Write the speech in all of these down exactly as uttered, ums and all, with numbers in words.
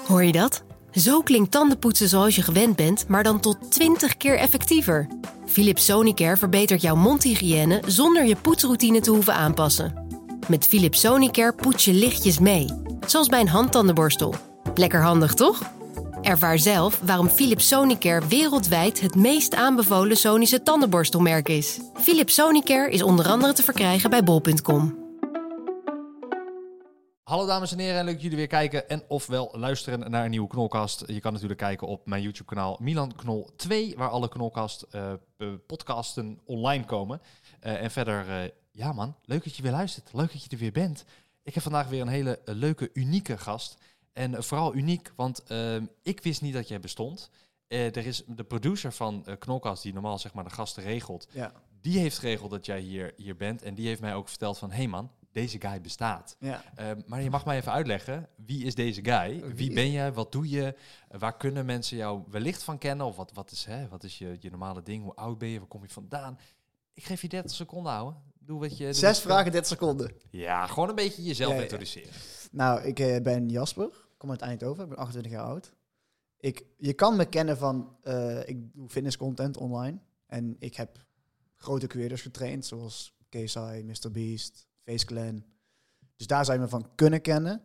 Hoor je dat? Zo klinkt tandenpoetsen zoals je gewend bent, maar dan tot twintig keer effectiever. Philips Sonicare verbetert jouw mondhygiëne zonder je poetsroutine te hoeven aanpassen. Met Philips Sonicare poets je lichtjes mee, zoals bij een handtandenborstel. Lekker handig, toch? Ervaar zelf waarom Philips Sonicare wereldwijd het meest aanbevolen Sonische tandenborstelmerk is. Philips Sonicare is onder andere te verkrijgen bij bol punt com. Hallo dames en heren, leuk dat jullie weer kijken en ofwel luisteren naar een nieuwe Knolkast. Je kan natuurlijk kijken op mijn YouTube kanaal Milan Knol twee, waar alle Knolkast uh, podcasten online komen. Uh, en verder, uh, ja man, leuk dat je weer luistert, leuk dat je er weer bent. Ik heb vandaag weer een hele uh, leuke, unieke gast. En uh, vooral uniek, want uh, ik wist niet dat jij bestond. Uh, er is de producer van uh, Knolkast, die normaal zeg maar de gasten regelt. Ja. Die heeft geregeld dat jij hier, hier bent en die heeft mij ook verteld van, hey man, deze guy bestaat. Ja. Uh, maar je mag mij even uitleggen, wie is deze guy? Wie, wie ben jij? Wat doe je? Uh, waar kunnen mensen jou wellicht van kennen? Of wat, wat is, hè, wat is je, je normale ding? Hoe oud ben je? Waar kom je vandaan? Ik geef je dertig seconden, ouwe. Doe wat je... Doe Zes wat vragen, je... dertig seconden. Ja, gewoon een beetje jezelf ja, ja. introduceren. Nou, ik uh, ben Jasper. Ik kom uit Eindhoven. Ik ben achtentwintig jaar oud. Ik, je kan me kennen van... Uh, ik doe fitnesscontent online. En ik heb grote creators getraind, zoals K S I, mister Beast, FaceClan. Dus daar zou je me van kunnen kennen.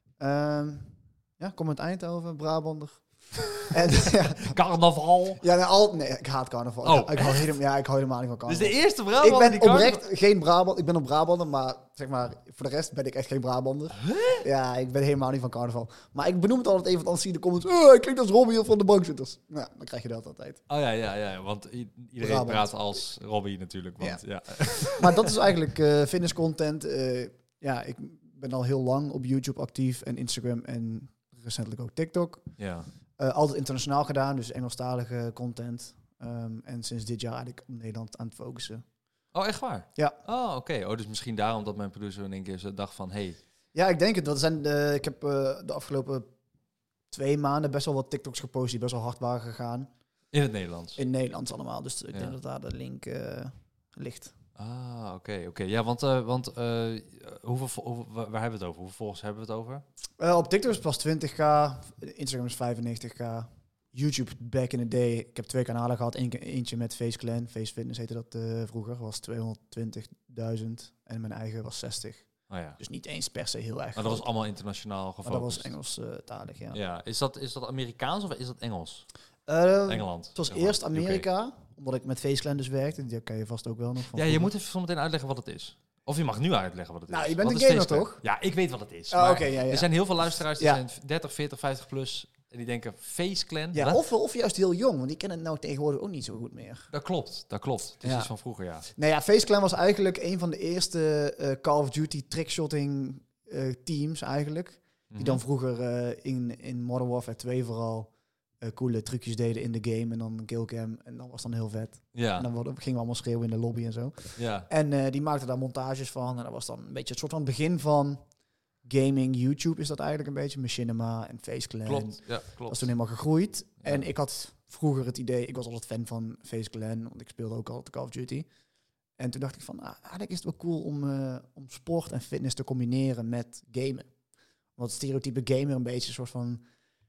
Um, ja, kom uit Eindhoven, Brabander. en, ja. Carnaval? Ja, nee, al, nee, ik haat carnaval. Oh, ik, ik hou helemaal, ja, ik hou helemaal niet van carnaval. Dus de eerste Brabander Ik ben die oprecht carnaval... geen Brabant. Ik ben een Brabander, maar zeg maar, voor de rest ben ik echt geen Brabander. Huh? Ja, ik ben helemaal niet van carnaval. Maar ik benoem het altijd even, want anders zie je de comments. Oh, ik klink als Robbie van de bankzitters. Nou, dan krijg je dat altijd. Oh ja, ja, ja. Want i- iedereen Brabant. praat als Robbie natuurlijk. Want, ja. Ja. Maar dat is eigenlijk uh, fitnesscontent. Uh, ja, ik ben al heel lang op YouTube actief en Instagram en recentelijk ook TikTok. Ja. Uh, altijd internationaal gedaan, dus Engelstalige content. Um, en sinds dit jaar eigenlijk op Nederland aan het focussen. Oh, echt waar? Ja. Oh, oké. Okay. Oh, dus misschien daarom dat mijn producer in één keer dacht van, hey. Ja, ik denk het. Dat zijn de, ik heb uh, de afgelopen twee maanden best wel wat TikToks gepost die best wel hard waren gegaan. In het Nederlands? In het Nederlands allemaal. Dus ik ja. denk dat daar de link uh, ligt. Ah, oké, okay, oké. Okay. Ja, want, uh, want uh, hoeveel, hoe, waar hebben we het over? Hoeveel volgers hebben we het over? Uh, op TikTok is het pas twintig k, Instagram is vijfennegentig k, YouTube back in the day. Ik heb twee kanalen gehad, Eén, eentje met FaceClan, Face Fitness heette dat uh, vroeger, was tweehonderdtwintigduizend en mijn eigen was zestig. Oh ja. Dus niet eens per se heel erg. Maar dat was allemaal internationaal gefocust? Maar dat was Engelstalig, uh, ja. Ja, is dat, is dat Amerikaans of is dat Engels? Uh, Engeland. Het was eerst Amerika, U K. Omdat ik met FaceClan dus werkte. Die kan je vast ook wel nog van Ja, je moet even zometeen uitleggen wat het is. Of je mag nu uitleggen wat het is. Nou, je bent wat een gamer toch? Ja, ik weet wat het is. Oh, maar okay, ja, ja. Er zijn heel veel luisteraars die ja. zijn dertig, veertig, vijftig plus... En die denken, FaceClan. Ja, of, of juist heel jong, want die kennen het nou tegenwoordig ook niet zo goed meer. Dat klopt, dat klopt. Het is ja. iets van vroeger, ja. Nou ja, FaceClan was eigenlijk een van de eerste uh, Call of Duty trickshotting uh, teams eigenlijk. Die mm-hmm. dan vroeger uh, in, in Modern Warfare twee vooral uh, coole trucjes deden in de game. En dan een killcam. En dat was dan heel vet. Ja. En dan worden, gingen we allemaal schreeuwen in de lobby en zo. Ja. En uh, die maakten daar montages van. En dat was dan een beetje het soort van begin van... gaming, YouTube is dat eigenlijk een beetje. Machinima en FaceClan. Klopt, ja, klopt. Dat is toen helemaal gegroeid. Ja. En ik had vroeger het idee... Ik was altijd fan van FaceClan, want ik speelde ook altijd Call of Duty. En toen dacht ik van... Ah, eigenlijk is het wel cool om, uh, om sport en fitness te combineren met gamen. Want stereotype gamer een beetje een soort van...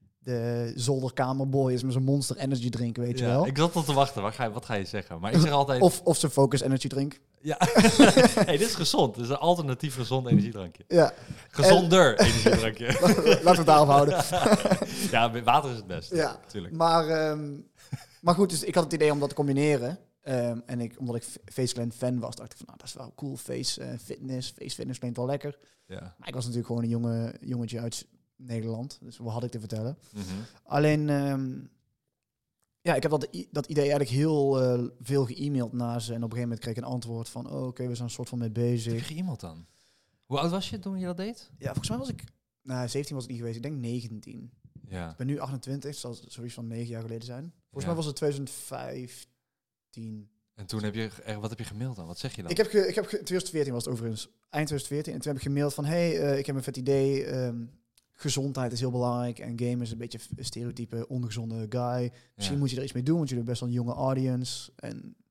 de zolderkamerboy is met zijn Monster Energy drink, weet ja, je wel. Ik zat tot te wachten, wat ga, je, wat ga je zeggen? Maar ik zeg altijd... of, of zijn Focus Energy drink. Ja, hey, dit is gezond. Dit is een alternatief gezond energiedrankje. Ja. Gezonder en... energiedrankje. Laten we het daarop houden. Ja, water is het best. Ja, natuurlijk. Maar, um, maar goed, dus ik had het idee om dat te combineren. Um, en ik, omdat ik FaceClan fan was, dacht ik van, nou, dat is wel cool. Face uh, fitness, face fitness klinkt wel lekker. Ja. Maar ik was natuurlijk gewoon een jonge, jongetje uit Nederland. Dus wat had ik te vertellen? Mm-hmm. Alleen... Um, Ja, ik heb dat, dat idee eigenlijk heel uh, veel ge-mailed naar ze. En op een gegeven moment kreeg ik een antwoord van... oh, oké, okay, we zijn een soort van mee bezig. Heb je ge-mailed dan? Hoe oud was je toen je dat deed? Ja, volgens mij was ik... Nou, zeventien was ik niet geweest. Ik denk negentien. Ja. Ik ben nu achtentwintig. Het zal zoiets van negen jaar geleden zijn. Volgens ja. mij was het twintig vijftien. En toen heb je... Wat heb je gemaild dan? Wat zeg je dan? Ik heb, ge, ik heb ge, twintig veertien was het overigens. Eind twintig veertien. En toen heb ik gemaild van... hey, uh, ik heb een vet idee... Um, gezondheid is heel belangrijk en game is een beetje een stereotype ongezonde guy. Misschien ja. moet je er iets mee doen, want jullie hebben best wel een jonge audience. En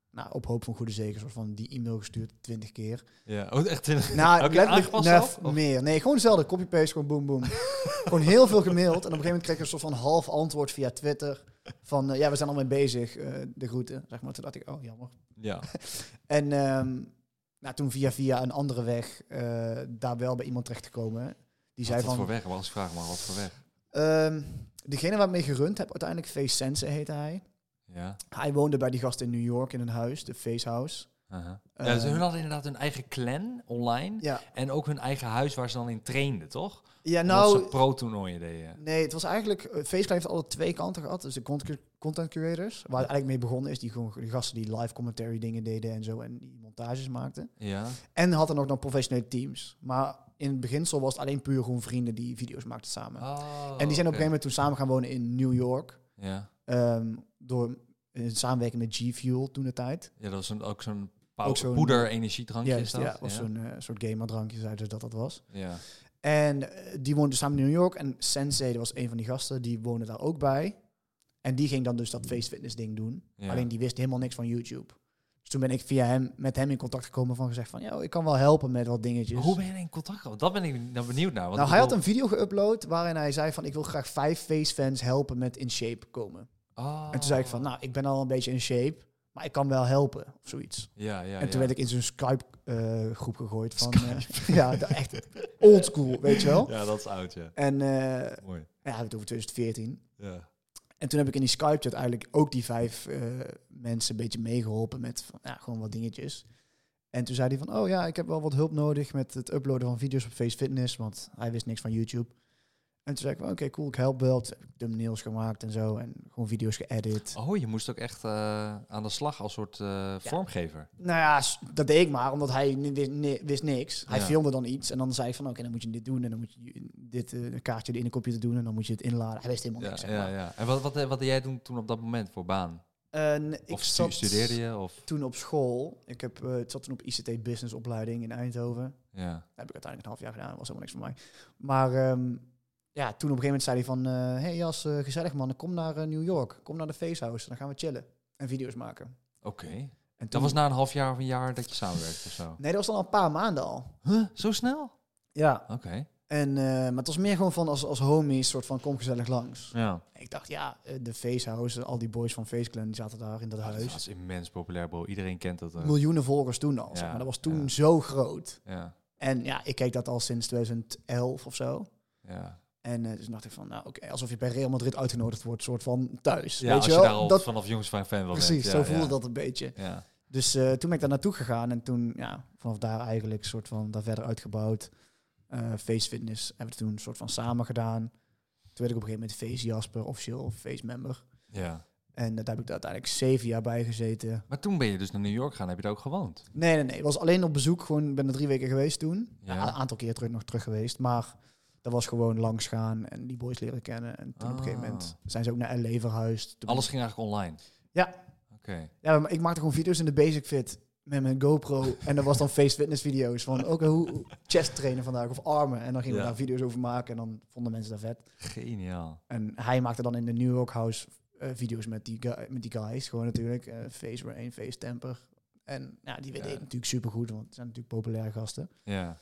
nou, op hoop van goede zeker, soort van die e-mail gestuurd twintig keer. Ja, oh, echt twintig. Nou, Oké, letterlijk aangepast nee, zelf, of? meer. Nee, gewoon hetzelfde. Copy-paste, gewoon boom, boom. Gewoon heel veel gemaild. En op een gegeven moment kreeg ik een soort van half antwoord via Twitter. Van, uh, ja, we zijn al mee bezig. Uh, de groeten, zeg maar. Toen dacht ik, oh, jammer. Ja. En um, nou, toen via via een andere weg uh, daar wel bij iemand terechtgekomen. Die Wat zei is dat van... voor weg? Wat als ik vraag maar, wat voor weg? Um, degene waar ik mee gerund heb, uiteindelijk Face Sense heette hij. Ja. Hij woonde bij die gasten in New York in een huis, de Face House. Uh-huh. Uh, Ja, dus hun hadden inderdaad hun eigen clan online. Ja, En ook hun eigen huis waar ze dan in trainden, toch? ja Nou, nou... ze pro-toernooien deden. Nee, het was eigenlijk... Uh, FaceClan heeft altijd twee kanten gehad. Dus de content, content curators, waar het eigenlijk mee begonnen is. Die, gewoon, die gasten die live commentary dingen deden en zo. En die montages maakten. Ja. En hadden ook nog professionele teams. Maar in het beginsel was het alleen puur gewoon vrienden die video's maakten samen. Oh, en die zijn op een oké. gegeven moment toen samen gaan wonen in New York. Ja. Um, door in samenwerking met G-Fuel toen de tijd. Ja, dat was een, ook zo'n Ook zo'n- poeder-energiedrankje. Juist, is dat? ja, was zo'n uh, soort gamerdrankje, zeiden ze dat dat was. Ja. En uh, die woonde samen in New York. En Sensei, dat was een van die gasten, die woonde daar ook bij. En die ging dan dus dat face fitness ding doen. Ja. Alleen die wist helemaal niks van YouTube. Dus toen ben ik via hem met hem in contact gekomen van gezegd van... ja, ik kan wel helpen met wat dingetjes. Maar hoe ben je in contact gekomen? Dat ben ik dan benieuwd naar. Want Nou, ik hij had bedoel- een video geüpload waarin hij zei van... ik wil graag vijf face fans helpen met in shape komen. Oh. En toen zei ik van, nou, ik ben al een beetje in shape... maar ik kan wel helpen, of zoiets. Ja, ja, en toen ja. werd ik in zo'n Skype-groep gegooid van... Uh, ja, de- echt oldschool, weet je wel. Ja, dat is oud, ja. En uh, Mooi. ja, het over twintig veertien. Ja. En toen heb ik in die Skype-chat eigenlijk ook die vijf uh, mensen een beetje meegeholpen met van, ja, gewoon wat dingetjes. En toen zei hij van, oh ja, ik heb wel wat hulp nodig met het uploaden van video's op Face Fitness, want hij wist niks van YouTube. En toen zei ik, oké, okay, cool, ik help wel. Toen heb ik thumbnails gemaakt en zo en gewoon video's geëdit. Oh, je moest ook echt uh, aan de slag als soort uh, vormgever. Nou ja, s- dat deed ik maar, omdat hij ni- wist, ni- wist niks. Hij Ja. filmde dan iets en dan zei hij van, oké, okay, dan moet je dit doen en dan moet je dit uh, een kaartje in de computer doen en dan moet je het inladen. Hij wist helemaal Ja, niks, zeg ja, maar. ja. En wat, wat, wat deed jij toen, toen op dat moment voor baan? Uh, n- ik Of stu- zat studeerde je? Of? toen op school. Ik heb, uh, het zat toen op I C T Business opleiding in Eindhoven. Ja. Dat heb ik uiteindelijk een half jaar gedaan. Dat was helemaal niks voor mij. Maar um, ja, toen op een gegeven moment zei hij van... Uh, hey Jas, uh, gezellig man, kom naar uh, New York. Kom naar de Face House. Dan gaan we chillen. En video's maken. Oké. En toen, Dat was na een half jaar of een jaar dat je samenwerkte of zo? Nee, dat was dan al een paar maanden al. Huh? Zo snel? Ja. Oké. Okay. En, uh, maar het was meer gewoon van als, als homies, soort van kom gezellig langs. Ja. Ik dacht, ja, uh, de Face House, al die boys van Face Clan, die zaten daar in dat Ja, huis. dat was immens populair, bro. Iedereen kent dat. Uh. Miljoenen volgers toen al. Ja, Zeg maar dat was toen ja. zo groot. Ja. En ja, ik keek dat al sinds twintig elf of zo. Ja. En uh, dus dacht ik van, nou oké, okay, alsof je bij Real Madrid uitgenodigd wordt, soort van thuis. Ja, weet als je je wel? daar al dat, vanaf jongs van fan was. precies, ja, zo voelde ja. dat een beetje. Ja. Dus uh, toen ben ik daar naartoe gegaan en toen, ja, vanaf daar eigenlijk soort van daar verder uitgebouwd. Uh, Face Fitness hebben we toen een soort van samen gedaan. Toen werd ik op een gegeven moment Face Jasper, officieel Face member. Ja. En uh, daar heb ik uiteindelijk zeven jaar bij gezeten. Maar toen ben je dus naar New York gaan, heb je daar ook gewoond? Nee, nee, nee. Ik was alleen op bezoek, gewoon ben er drie weken geweest toen. Ja. Ja, een aantal keer terug nog terug geweest, maar dat was gewoon langs gaan en die boys leren kennen. En toen Ah. op een gegeven moment zijn ze ook naar L A verhuisd. Toen Alles ging eigenlijk online? Ja. Oké. Okay. Ja, maar ik maakte gewoon video's in de Basic Fit met mijn GoPro. En dat was dan face fitness video's van ook hoe hoe chest trainen vandaag of armen. En dan gingen Ja. we daar video's over maken en dan vonden mensen dat vet. Geniaal. En hij maakte dan in de New York House uh, video's met die, gu- met die guys. Gewoon natuurlijk. Uh, face Rain, Face Temper. En ja, die Ja. deden natuurlijk supergoed, want het zijn natuurlijk populaire gasten. Ja.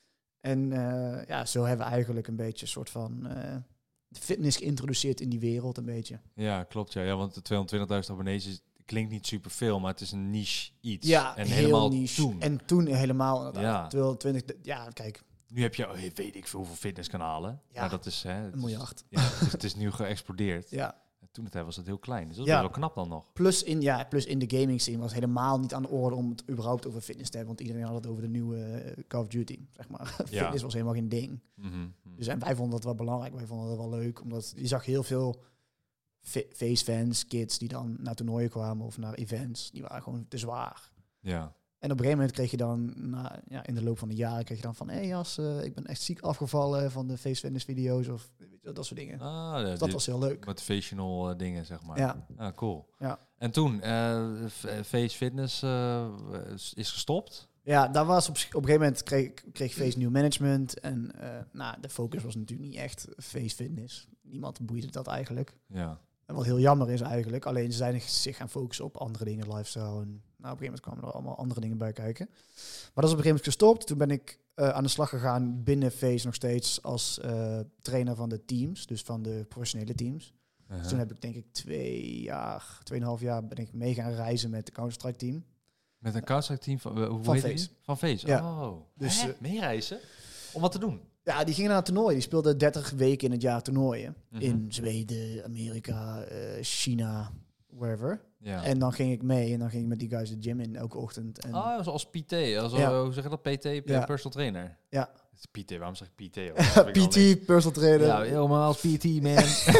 En uh, ja, zo hebben we eigenlijk een beetje een soort van uh, fitness geïntroduceerd in die wereld een beetje. Ja, klopt. Ja, ja want de tweehonderdtwintigduizend abonnees is, klinkt niet superveel, maar het is een niche iets. Ja, en heel helemaal niche. toen. En toen helemaal inderdaad. Ja. tweehonderdtwintig, ja, kijk, Nu heb je, oh, weet ik veel hoeveel fitnesskanalen. Ja, maar dat is, hè, het een miljard. Is, ja, dus het is nu geëxplodeerd. Ja. En toen het tijd was het heel klein. Dus dat is Ja. wel knap dan nog. Plus in, ja, plus in de gaming scene was helemaal niet aan de orde om het überhaupt over fitness te hebben. Want iedereen had het over de nieuwe uh, Call of Duty, zeg maar. Ja. Fitness was helemaal geen ding. Mm-hmm. Dus en wij vonden dat wel belangrijk. Wij vonden dat wel leuk. Omdat je zag heel veel fa- face fans, kids die dan naar toernooien kwamen of naar events. Die waren gewoon te zwaar. Ja. En op een gegeven moment kreeg je dan, na, ja, in de loop van de jaren, kreeg je dan van, hé hey Jas, uh, ik ben echt ziek afgevallen van de face fitness video's of weet je, dat soort dingen. Ah, ja, Dus dat die was heel leuk. motivational uh, dingen, zeg maar. Ja. Ah, cool. Ja. En toen, uh, Face Fitness uh, is gestopt. Ja, daar was op, op een gegeven moment kreeg, kreeg Face nieuw management. En uh, nou, de focus was natuurlijk niet echt Face Fitness. Niemand boeide dat eigenlijk. Ja. En wat heel jammer is eigenlijk. Alleen ze zijn zich gaan focussen op andere dingen, lifestyle. En nou, op een gegeven moment kwamen er allemaal andere dingen bij kijken. Maar dat is op een gegeven moment gestopt. Toen ben ik uh, aan de slag gegaan binnen Face nog steeds als uh, trainer van de teams. Dus van de professionele teams. Uh-huh. Dus toen heb ik denk ik twee jaar, tweeënhalf jaar ben ik mee gaan reizen met de Counter-Strike team. Met een Counter-Strike team van, uh, hoe van heet Face. Die? Van Face, ja. Oh. Dus uh, meereizen? Om wat te doen? Ja, die gingen naar een toernooi. Die speelden dertig weken in het jaar toernooien. Mm-hmm. In Zweden, Amerika, uh, China, wherever. Ja. En dan ging ik mee en dan ging ik met die guys de gym in elke ochtend. En oh, zoals P T. Als, ja. Hoe zeg je dat? P T, ja. personal trainer? Ja. P T, waarom zeg ik P T? P T, personal trainer. Ja, helemaal als P T, man.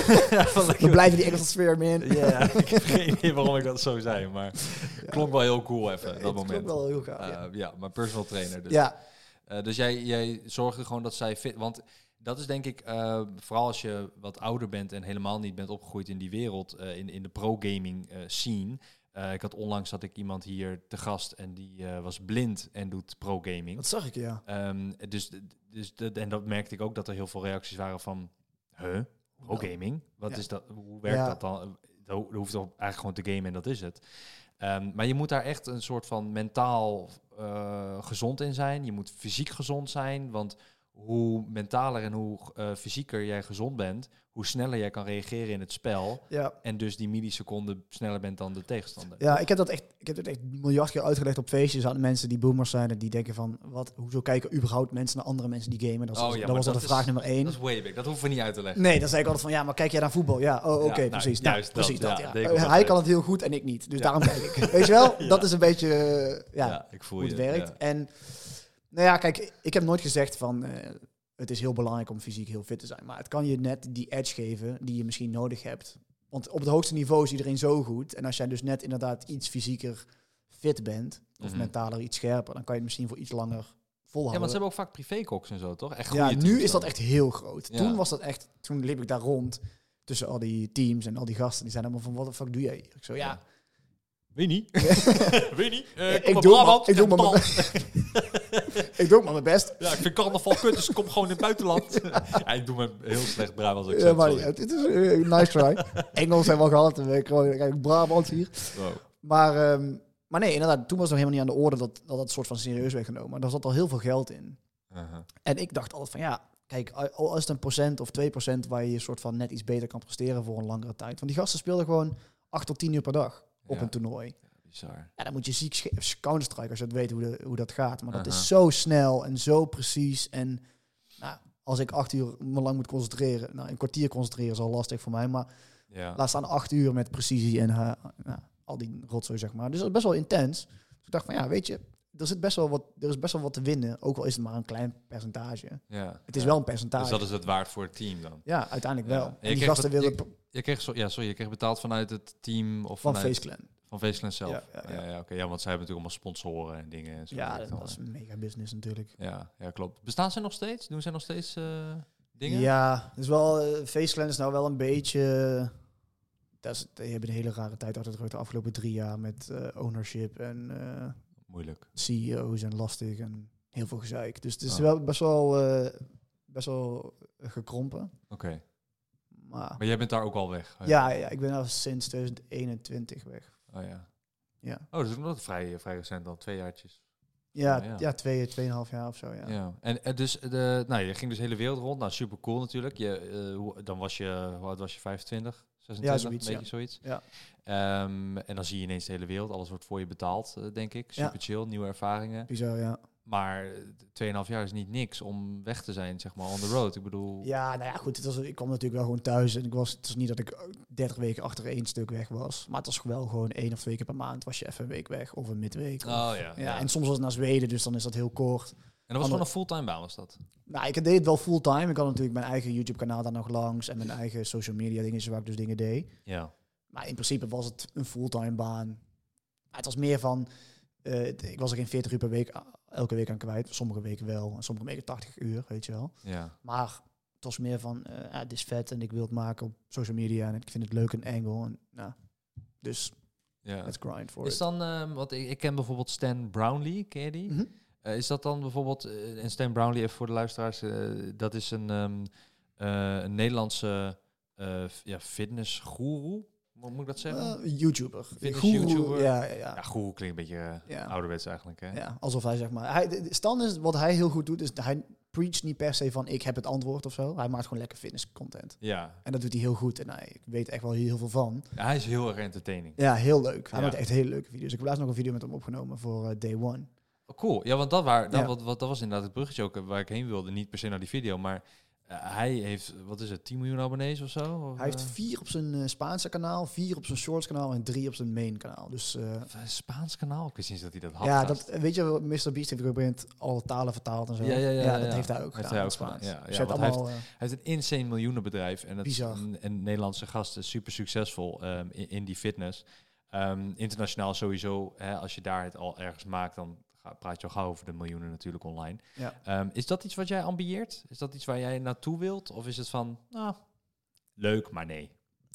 We blijven die Engelse sfeer, man. Ja, yeah, ik heb geen idee waarom ik dat zo zei, maar ja. klonk wel heel cool even, dat het moment. klonk wel heel gaaf, uh, ja. ja, maar personal trainer. Dus, ja. uh, dus jij, jij zorgde gewoon dat zij fit... Want dat is denk ik, uh, vooral als je wat ouder bent en helemaal niet bent opgegroeid in die wereld, uh, in, in de pro-gaming uh, scene... Uh, ik had onlangs had ik iemand hier te gast en die uh, was blind en doet pro-gaming. Dat zag ik, ja. Um, dus, dus de, en dat merkte ik ook dat er heel veel reacties waren van, huh, pro-gaming? Wat ja. is dat? Hoe werkt ja. dat dan? Dat hoeft toch eigenlijk gewoon te gamen en dat is het. Um, maar je moet daar echt een soort van mentaal uh, gezond in zijn. Je moet fysiek gezond zijn, want hoe mentaler en hoe uh, fysieker jij gezond bent, hoe sneller jij kan reageren in het spel. Ja. En dus die milliseconden sneller bent dan de tegenstander. Ja, ik heb dat echt, ik heb het echt miljard keer uitgelegd op feestjes aan mensen die boomers zijn en die denken van, wat, hoezo kijken überhaupt mensen naar andere mensen die gamen? Dat, is, oh, ja, dat was al de is, vraag nummer één. Dat is way big, dat hoeven we niet uit te leggen. Nee, dan zei ik altijd van, ja, maar kijk jij naar voetbal? Ja, oh, oké, okay, ja, precies. Nou, juist, precies dat, dat ja. ja. Uh, hij kan het heel goed en ik niet, dus ja. daarom kijk ik. Weet je wel? ja. Dat is een beetje, uh, ja, ja, ik voel hoe het je, werkt. Ja. En, nou ja, kijk, ik heb nooit gezegd van... Uh, het is heel belangrijk om fysiek heel fit te zijn. Maar het kan je net die edge geven die je misschien nodig hebt. Want op het hoogste niveau is iedereen zo goed. En als jij dus net inderdaad iets fysieker fit bent... of mm-hmm. mentaler iets scherper... dan kan je het misschien voor iets langer volhouden. Ja, want ze hebben ook vaak privékoks en zo, toch? Echt ja, nu is dan. dat echt heel groot. Ja. Toen was dat echt... Toen liep ik daar rond tussen al die teams en al die gasten. Die zeiden allemaal van, wat de fuck doe jij hier? Ik zo, ja... ja. Weet niet. Weet niet. Uh, ik, ik, doe maar, ik, doe maar ik doe maar mijn best. Ja, ik vind carnaval kut, dus ik kom gewoon in het buitenland. ja, ik doe me heel slecht Brabants accent. Ja, maar het is een uh, nice try. Engels hebben we al gehad. En ik kijk Brabant hier. Wow. Maar, um, maar nee, inderdaad, toen was het nog helemaal niet aan de orde dat dat het soort van serieus werd genomen. Maar daar zat al heel veel geld in. Uh-huh. En ik dacht altijd van ja, kijk, al is het een procent of twee procent waar je soort van net iets beter kan presteren voor een langere tijd. Want die gasten speelden gewoon acht tot tien uur per dag. Op ja. een toernooi. Bizar. Ja, dan moet je ziek sch- Counter-Strike als je het weet hoe, de, hoe dat gaat. Maar dat uh-huh. is zo snel en zo precies. En nou, als ik acht uur me lang moet concentreren... Nou, een kwartier concentreren is al lastig voor mij. Maar ja. laat staan acht uur met precisie en uh, nou, al die rotzooi, zeg maar. Dus dat is best wel intens. Dus ik dacht van, ja, weet je... Er, zit best wel wat, er is best wel wat te winnen. Ook al is het maar een klein percentage. Ja. Het is ja. wel een percentage. Dus dat is het waard voor het team dan? Ja, uiteindelijk ja. wel. En en die gasten willen... Je, je kreeg, so, ja, sorry, je kreeg betaald vanuit het team of van vanuit... Face Clan. Van Face Clan zelf? Ja, ja, ja. ja, ja, okay. ja, want zij hebben natuurlijk allemaal sponsoren en dingen. En zo ja, dat, dat is een mega business natuurlijk. Ja, ja, klopt. Bestaan ze nog steeds? Doen zij nog steeds uh, dingen? Ja, dus wel, uh, Face Clan is nou wel een beetje... Dat is, die hebben een hele rare tijd achter de rug de afgelopen drie jaar met uh, ownership en... Uh, Moeilijk. C E O's en lastig en heel veel gezeik. Dus het is oh. wel best wel, uh, best wel gekrompen. Oké. Okay. Maar, maar jij bent daar ook al weg? Ja, ja, ik ben al sinds twintig eenentwintig weg. Oh ja. Ja. Oh, dat is ook nog vrij, vrij recent al, twee jaartjes. Ja, ja. ja twee, tweeënhalf jaar of zo, ja. ja. En, en dus, de, nou, je ging dus de hele wereld rond. Nou, super cool natuurlijk. Je, uh, dan was je, hoe oud was je, vijfentwintig? zesentwintig, ja, zoiets, een beetje ja. zoiets. Ja. Um, en dan zie je ineens de hele wereld. Alles wordt voor je betaald, uh, denk ik. Super ja. chill, nieuwe ervaringen. Bizar, ja. Maar tweeënhalf jaar is niet niks om weg te zijn, zeg maar, on the road. Ik bedoel... Ja, nou ja, goed. Het was, ik kwam natuurlijk wel gewoon thuis. En ik was, het was niet dat ik dertig weken achter één stuk weg was. Maar het was wel gewoon één of twee keer per maand was je even een week weg. Of een midweek. Of, oh, ja, ja, ja. En soms was het naar Zweden, dus dan is dat heel kort. En dat was gewoon een fulltime baan, was dat? Nou, ik deed het wel fulltime. Ik had natuurlijk mijn eigen YouTube-kanaal daar nog langs. En mijn eigen social media dingen, waar ik dus dingen deed. Ja. Maar in principe was het een fulltime baan. Maar het was meer van... Uh, ik was er geen veertig uur per week elke week aan kwijt. Sommige weken wel. En sommige weken tachtig uur, weet je wel. Ja. Maar het was meer van... Uh, ja, het is vet en ik wil het maken op social media. En ik vind het leuk en angle. En, nou, dus ja. let's grind for is it. Dan, uh, wat ik, ik ken bijvoorbeeld Stan Brownlee. Ken je die? Mm-hmm. Uh, is dat dan bijvoorbeeld... Uh, en Stan Brownlee, even voor de luisteraars... Uh, dat is een, um, uh, een Nederlandse... uh, ja, fitnessgoeroe. Hoe moet ik dat zeggen? Uh, YouTuber. Fitness Guru, YouTuber. Ja, ja, ja. Ja, goeroe klinkt een beetje uh, Ja. ouderwets eigenlijk. Hè? Ja, alsof hij zeg maar... Hij, de- de- Stan is, wat hij heel goed doet, is hij preacht niet per se van ik heb het antwoord of zo. Hij maakt gewoon lekker fitness content. Ja. En dat doet hij heel goed. En hij weet echt wel heel veel van. Ja, hij is heel erg entertaining. Ja, heel leuk. Hij Ja. maakt echt hele leuke video's. Ik heb laatst nog een video met hem opgenomen voor uh, Day One. Oh, cool. Ja, want dat, waar, dat, Ja. wat, wat, dat was inderdaad het bruggetje ook uh, waar ik heen wilde. Niet per se naar die video, maar uh, hij heeft, wat is het, tien miljoen abonnees of zo? Of, Hij heeft uh, vier op zijn uh, Spaanse kanaal, vier op zijn Shorts kanaal en drie op zijn main kanaal. Dus uh, een Spaans kanaal? Ik wist niet dat hij dat had. ja, gast. dat, weet je, mister Beast heeft ook op een gegeven moment alle talen vertaald en zo. Ja, ja, ja, dat ja. heeft hij ook Heeft gedaan. hij in ook het Spaans. gedaan, ja. Dus Ja, je hebt want hij allemaal, uh, Hij heeft een insane miljoenenbedrijf en, het is Bizar. een, een Nederlandse gast is super succesvol um, in, in die fitness. Um, internationaal sowieso, hè, als je daar het al ergens maakt, dan ga, praat je al gauw over de miljoenen natuurlijk online. Ja. Um, is dat iets wat jij ambieert? Is dat iets waar jij naartoe wilt? Of is het van, nou, leuk, maar nee?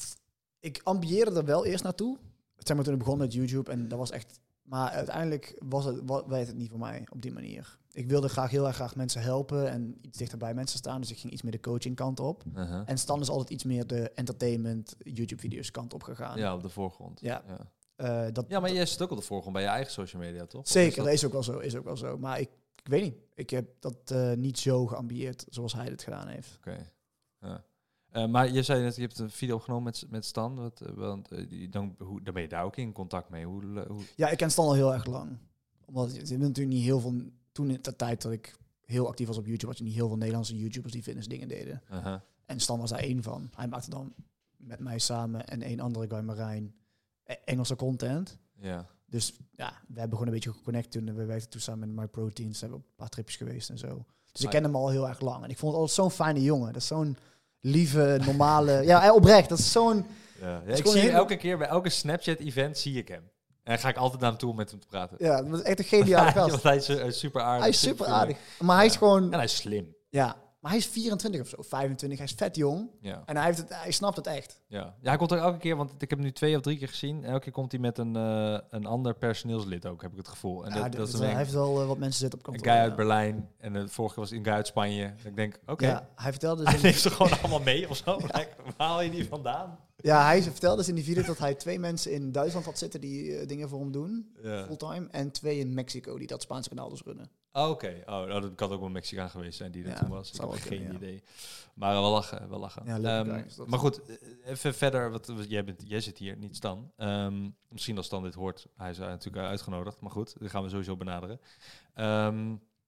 Ik ambieerde er wel eerst naartoe. Zeg maar toen ik begon met YouTube en dat was echt... Maar uiteindelijk was het, wa- werd het niet voor mij op die manier. Ik wilde graag heel erg graag mensen helpen en iets dichter bij mensen staan. Dus ik ging iets meer de coaching kant op. Uh-huh. En Stan is altijd iets meer de entertainment YouTube-video's kant op gegaan. Ja, op de voorgrond. Ja. ja. Uh, dat, Ja, maar jij zit ook op de voorgrond bij je eigen social media, toch? Of Zeker, is dat- dat is ook wel zo. Is ook wel zo. Maar ik, ik weet niet. Ik heb dat uh, niet zo geambieerd zoals hij het gedaan heeft. Oké. Okay. Ja. Uh, maar je zei net, je hebt een video opgenomen met, met Stan. Wat, uh, want uh, die- dan, hoe, dan ben je daar ook in contact mee. Hoe, uh, hoe... Ja, ik ken Stan al heel erg lang. Omdat je hebt natuurlijk niet heel veel... Toen in de tijd dat ik heel actief was op YouTube, had je niet heel veel Nederlandse YouTubers die fitness dingen deden. Uh-huh. En Stan was daar één van. Hij maakte dan met mij samen en één andere guy, Marijn, e- Engelse content. Ja. Dus ja, we hebben gewoon een beetje geconnect toen. We werkten toen samen met My Proteins. Hebben op een paar tripjes geweest en zo. Dus ik Ah, ken hem al heel erg lang. En ik vond het altijd zo'n fijne jongen. Dat is zo'n lieve, normale... ja, oprecht. Dat is zo'n... Ja. Ja, is ik gewoon zie hem heel- elke keer bij elke Snapchat-event zie ik hem. En ga ik altijd naar hem toe om met hem te praten. Ja, dat is echt een geniale gast. Want hij is uh, super aardig. Hij is super aardig. vriendelijk. Maar hij is Ja. gewoon... En hij is slim. Ja, maar hij is vierentwintig of zo. vijfentwintig. Hij is vet jong. Ja. En hij, heeft het, hij snapt het echt. Ja. ja, hij komt er elke keer, want ik heb hem nu twee of drie keer gezien. Elke keer komt hij met een, uh, een ander personeelslid ook, heb ik het gevoel. En Ja, dat, d- dat is d- een, hij heeft wel uh, wat mensen zitten op een kantoor. guy uit ja. Berlijn. En de vorige keer was een guy uit Spanje. En ik denk, oké. Okay. Ja, hij vertelde dus Hij in, neemt ze gewoon allemaal mee of zo. Like, waar haal je die vandaan? ja, hij vertelde dus in die video dat hij twee mensen in Duitsland had zitten die uh, dingen voor hem doen. Ja. Fulltime. En twee in Mexico die dat Spaanse kanaal dus runnen. Oh, oké. Oh, nou, dat kan ook wel een Mexicaan geweest zijn die er Ja, toen was. Ik zou heb wel geen kunnen, ja. idee. Maar wel lachen, wel lachen. Ja, leuke Ehm, guy is dat. maar goed, eh, even verder. Wat, wat, jij, bent, jij zit hier, niet Stan. Ehm, misschien als Stan dit hoort. Hij is uh, natuurlijk uh, uitgenodigd. Maar goed, dat gaan we sowieso benaderen. Ehm,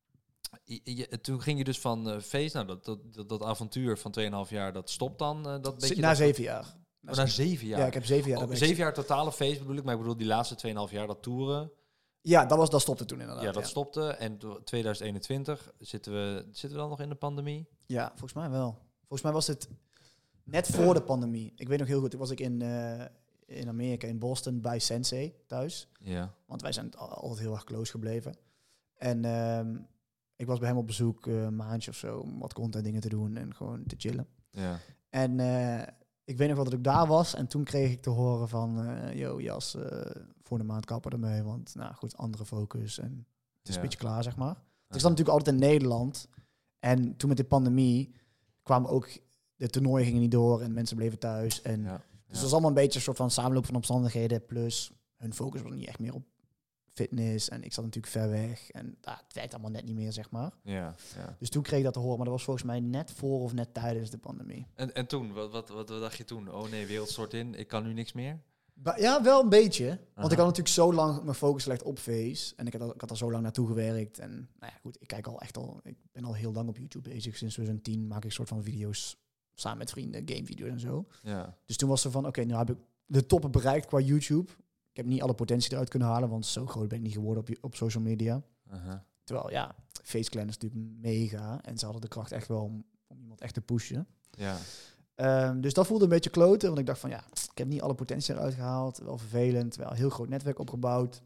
je, je, toen ging je dus van uh, Face, nou dat, dat, dat, dat avontuur van twee komma vijf jaar, dat stopt dan? Uh, dat beetje Na dat, zeven jaar. Oh, na zeven jaar? Ja, ik heb zeven jaar. Oh, daarbij zeven jaar totale Face bedoel ik, maar ik bedoel die laatste twee komma vijf jaar, dat toeren. Ja, dat, was, dat stopte toen inderdaad. Ja, dat stopte. En twintig eenentwintig zitten we, zitten we dan nog in de pandemie? Ja, volgens mij wel. Volgens mij was het net voor de pandemie. Ik weet nog heel goed, toen was ik in, uh, in Amerika, in Boston, bij Sensei thuis. Ja. Want wij zijn al- altijd heel erg close gebleven. En um, ik was bij hem op bezoek, uh, een maandje of zo, om wat content dingen te doen en gewoon te chillen. Ja. En uh, ik weet nog wel dat ik daar was en toen kreeg ik te horen van, uh, yo Jas, uh, voor de maand kappen ermee, want nou goed, andere focus en het is Ja. een beetje klaar, zeg maar. Ik zat natuurlijk altijd in Nederland en toen met de pandemie kwamen ook, de toernooien gingen niet door en mensen bleven thuis. En Ja. dus Ja. het was allemaal een beetje een soort van samenloop van omstandigheden, plus hun focus was niet echt meer op fitness en ik zat natuurlijk ver weg en ah, het werkte allemaal net niet meer, zeg maar. Ja, ja. Dus toen kreeg ik dat te horen, maar dat was volgens mij net voor of net tijdens de pandemie. En, en toen, wat, wat, wat, wat dacht je toen? Oh nee, wereld stort in, ik kan nu niks meer? Ba- ja, wel een beetje. Want Aha. ik had natuurlijk zo lang mijn focus gelegd op Face. En ik had, al, ik had er zo lang naartoe gewerkt. En nou ja, goed, ik kijk al echt al... Ik ben al heel lang op YouTube bezig. Sinds twintig tien maak ik soort van video's samen met vrienden, gamevideo's en zo. Ja. Dus toen was er van, oké, okay, nu heb ik de toppen bereikt qua YouTube. Ik heb niet alle potentie eruit kunnen halen, want zo groot ben ik niet geworden op, op social media. Uh-huh. Terwijl, ja, Face Clan is natuurlijk mega. En ze hadden de kracht echt wel om, om iemand echt te pushen. Ja. Um, dus dat voelde een beetje kloten, want ik dacht van ja, ik heb niet alle potentie eruit gehaald. Wel vervelend, wel een heel groot netwerk opgebouwd.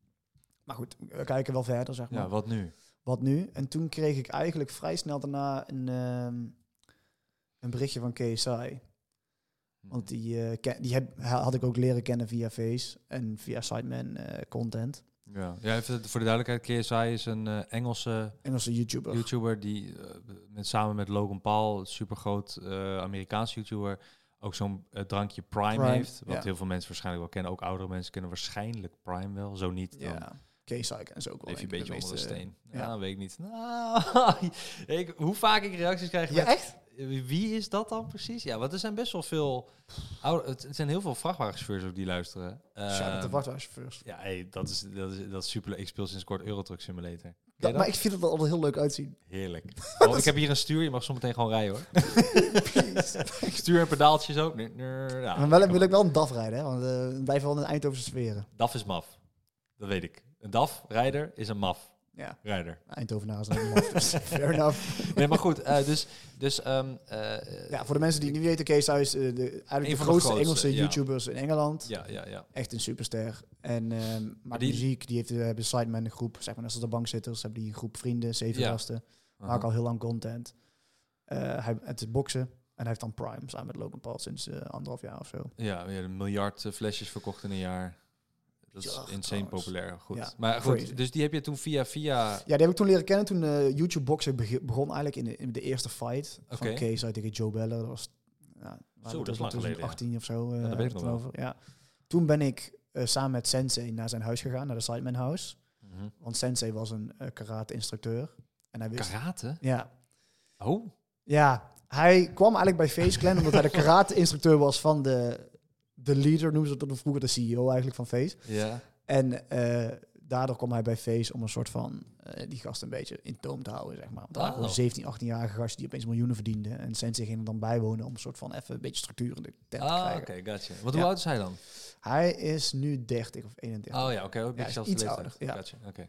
Maar goed, we kijken wel verder, zeg maar. Ja, wat nu? Wat nu? En toen kreeg ik eigenlijk vrij snel daarna een, um, een berichtje van K S I. Want die, uh, ken, die heb, had ik ook leren kennen via Face en via Sideman uh, content. Ja, ja, even voor de duidelijkheid, K S I is een uh, Engelse Engelse YouTuber. YouTuber die uh, met, samen met Logan Paul, super groot uh, Amerikaans YouTuber, ook zo'n uh, drankje Prime, Prime, heeft. Wat ja. heel veel mensen waarschijnlijk wel kennen. Ook oudere mensen kennen waarschijnlijk Prime wel. Zo niet, dan Ja, K-Psych en zo ook wel. leef je een denk ik, beetje de onder de meeste- steen. ja. Ja, weet ik niet. Nou, ik, hoe vaak ik reacties krijg Ja, met, echt? wie is dat dan precies? Ja, want er zijn best wel veel... Oude, het, het zijn heel veel vrachtwagenchauffeurs ook die luisteren. Shout out Ehm, de wachtwagenchauffeurs. Ja, hey, dat, is, dat, is, dat is super leuk. Ik speel sinds kort Euro Truck Simulator. Ken je Dat, dat? maar ik vind het wel altijd heel leuk uitzien. Heerlijk. Oh, ik heb hier een stuur. Je mag zo meteen gewoon rijden, hoor. Stuur en pedaaltjes ook. Nee, nee, ja, maar wel wil ik wel een D A F rijden, hè? Want uh, het blijft wel in de Eindhovense sferen. D A F is maf. Dat weet ik. Een D A F-rijder is een maf. Ja, Rijder. Eindhovenaar is een maf, dus fair enough. Nee, maar goed. Uh, dus, dus um, uh, Ja, voor de mensen die het niet weten, Kees Huis, uh, de, eigenlijk Een de van de grootste grootste, Engelse ja. YouTubers in Engeland. ja, ja, ja. Echt een superster. En um, maakt die- muziek. Die heeft uh, hebben Sideman een groep, zeg maar, net als de bankzitters, hebben die een groep vrienden, zeven Ja. gasten. Uh-huh. Maakt al heel lang content. Uh, hij, het is boksen. En hij heeft dan Prime samen met Logan Paul sinds uh, anderhalf jaar of zo. Ja, we hebben een miljard uh, flesjes verkocht in een jaar. Dat is Ja, insane trouwens. populair. Goed. Ja, maar goed, crazy. dus die heb je toen via... via Ja, die heb ik toen leren kennen toen uh, YouTube boksen beg- begon eigenlijk in de, in de eerste fight Oké. van Kees uit tegen Joe Beller. Dat was ja, Zo, dat is lang geleden, ja. achttien of zo. Uh, Ja, dat weet ik nog wel. over. Ja. Toen ben ik uh, samen met Sensei naar zijn huis gegaan, naar de Sideman House. Mhm. Want Sensei was een uh, karate-instructeur. En hij wist... Karate? Ja. Oh? Ja, hij kwam eigenlijk bij Face Clan omdat hij de karate-instructeur was van de, de leader, noemen ze dat vroeger, de C E O eigenlijk van Face. Ja. En uh, daardoor kwam hij bij Face om een soort van uh, die gast een beetje in toom te houden, zeg maar. Want dat waren Oh. gewoon zeventien, achttienjarige gasten die opeens miljoenen verdienden. En Sensei ging er dan bijwonen om een soort van even een beetje structuur in de tent te Ah, krijgen. oké, gotcha. Want Ja. hoe oud is hij dan? Hij is nu dertig of eenendertig. Oh ja, oké. Okay, Ja, is zelfs iets de ouder, leeftijd. ja. Gotcha, oké.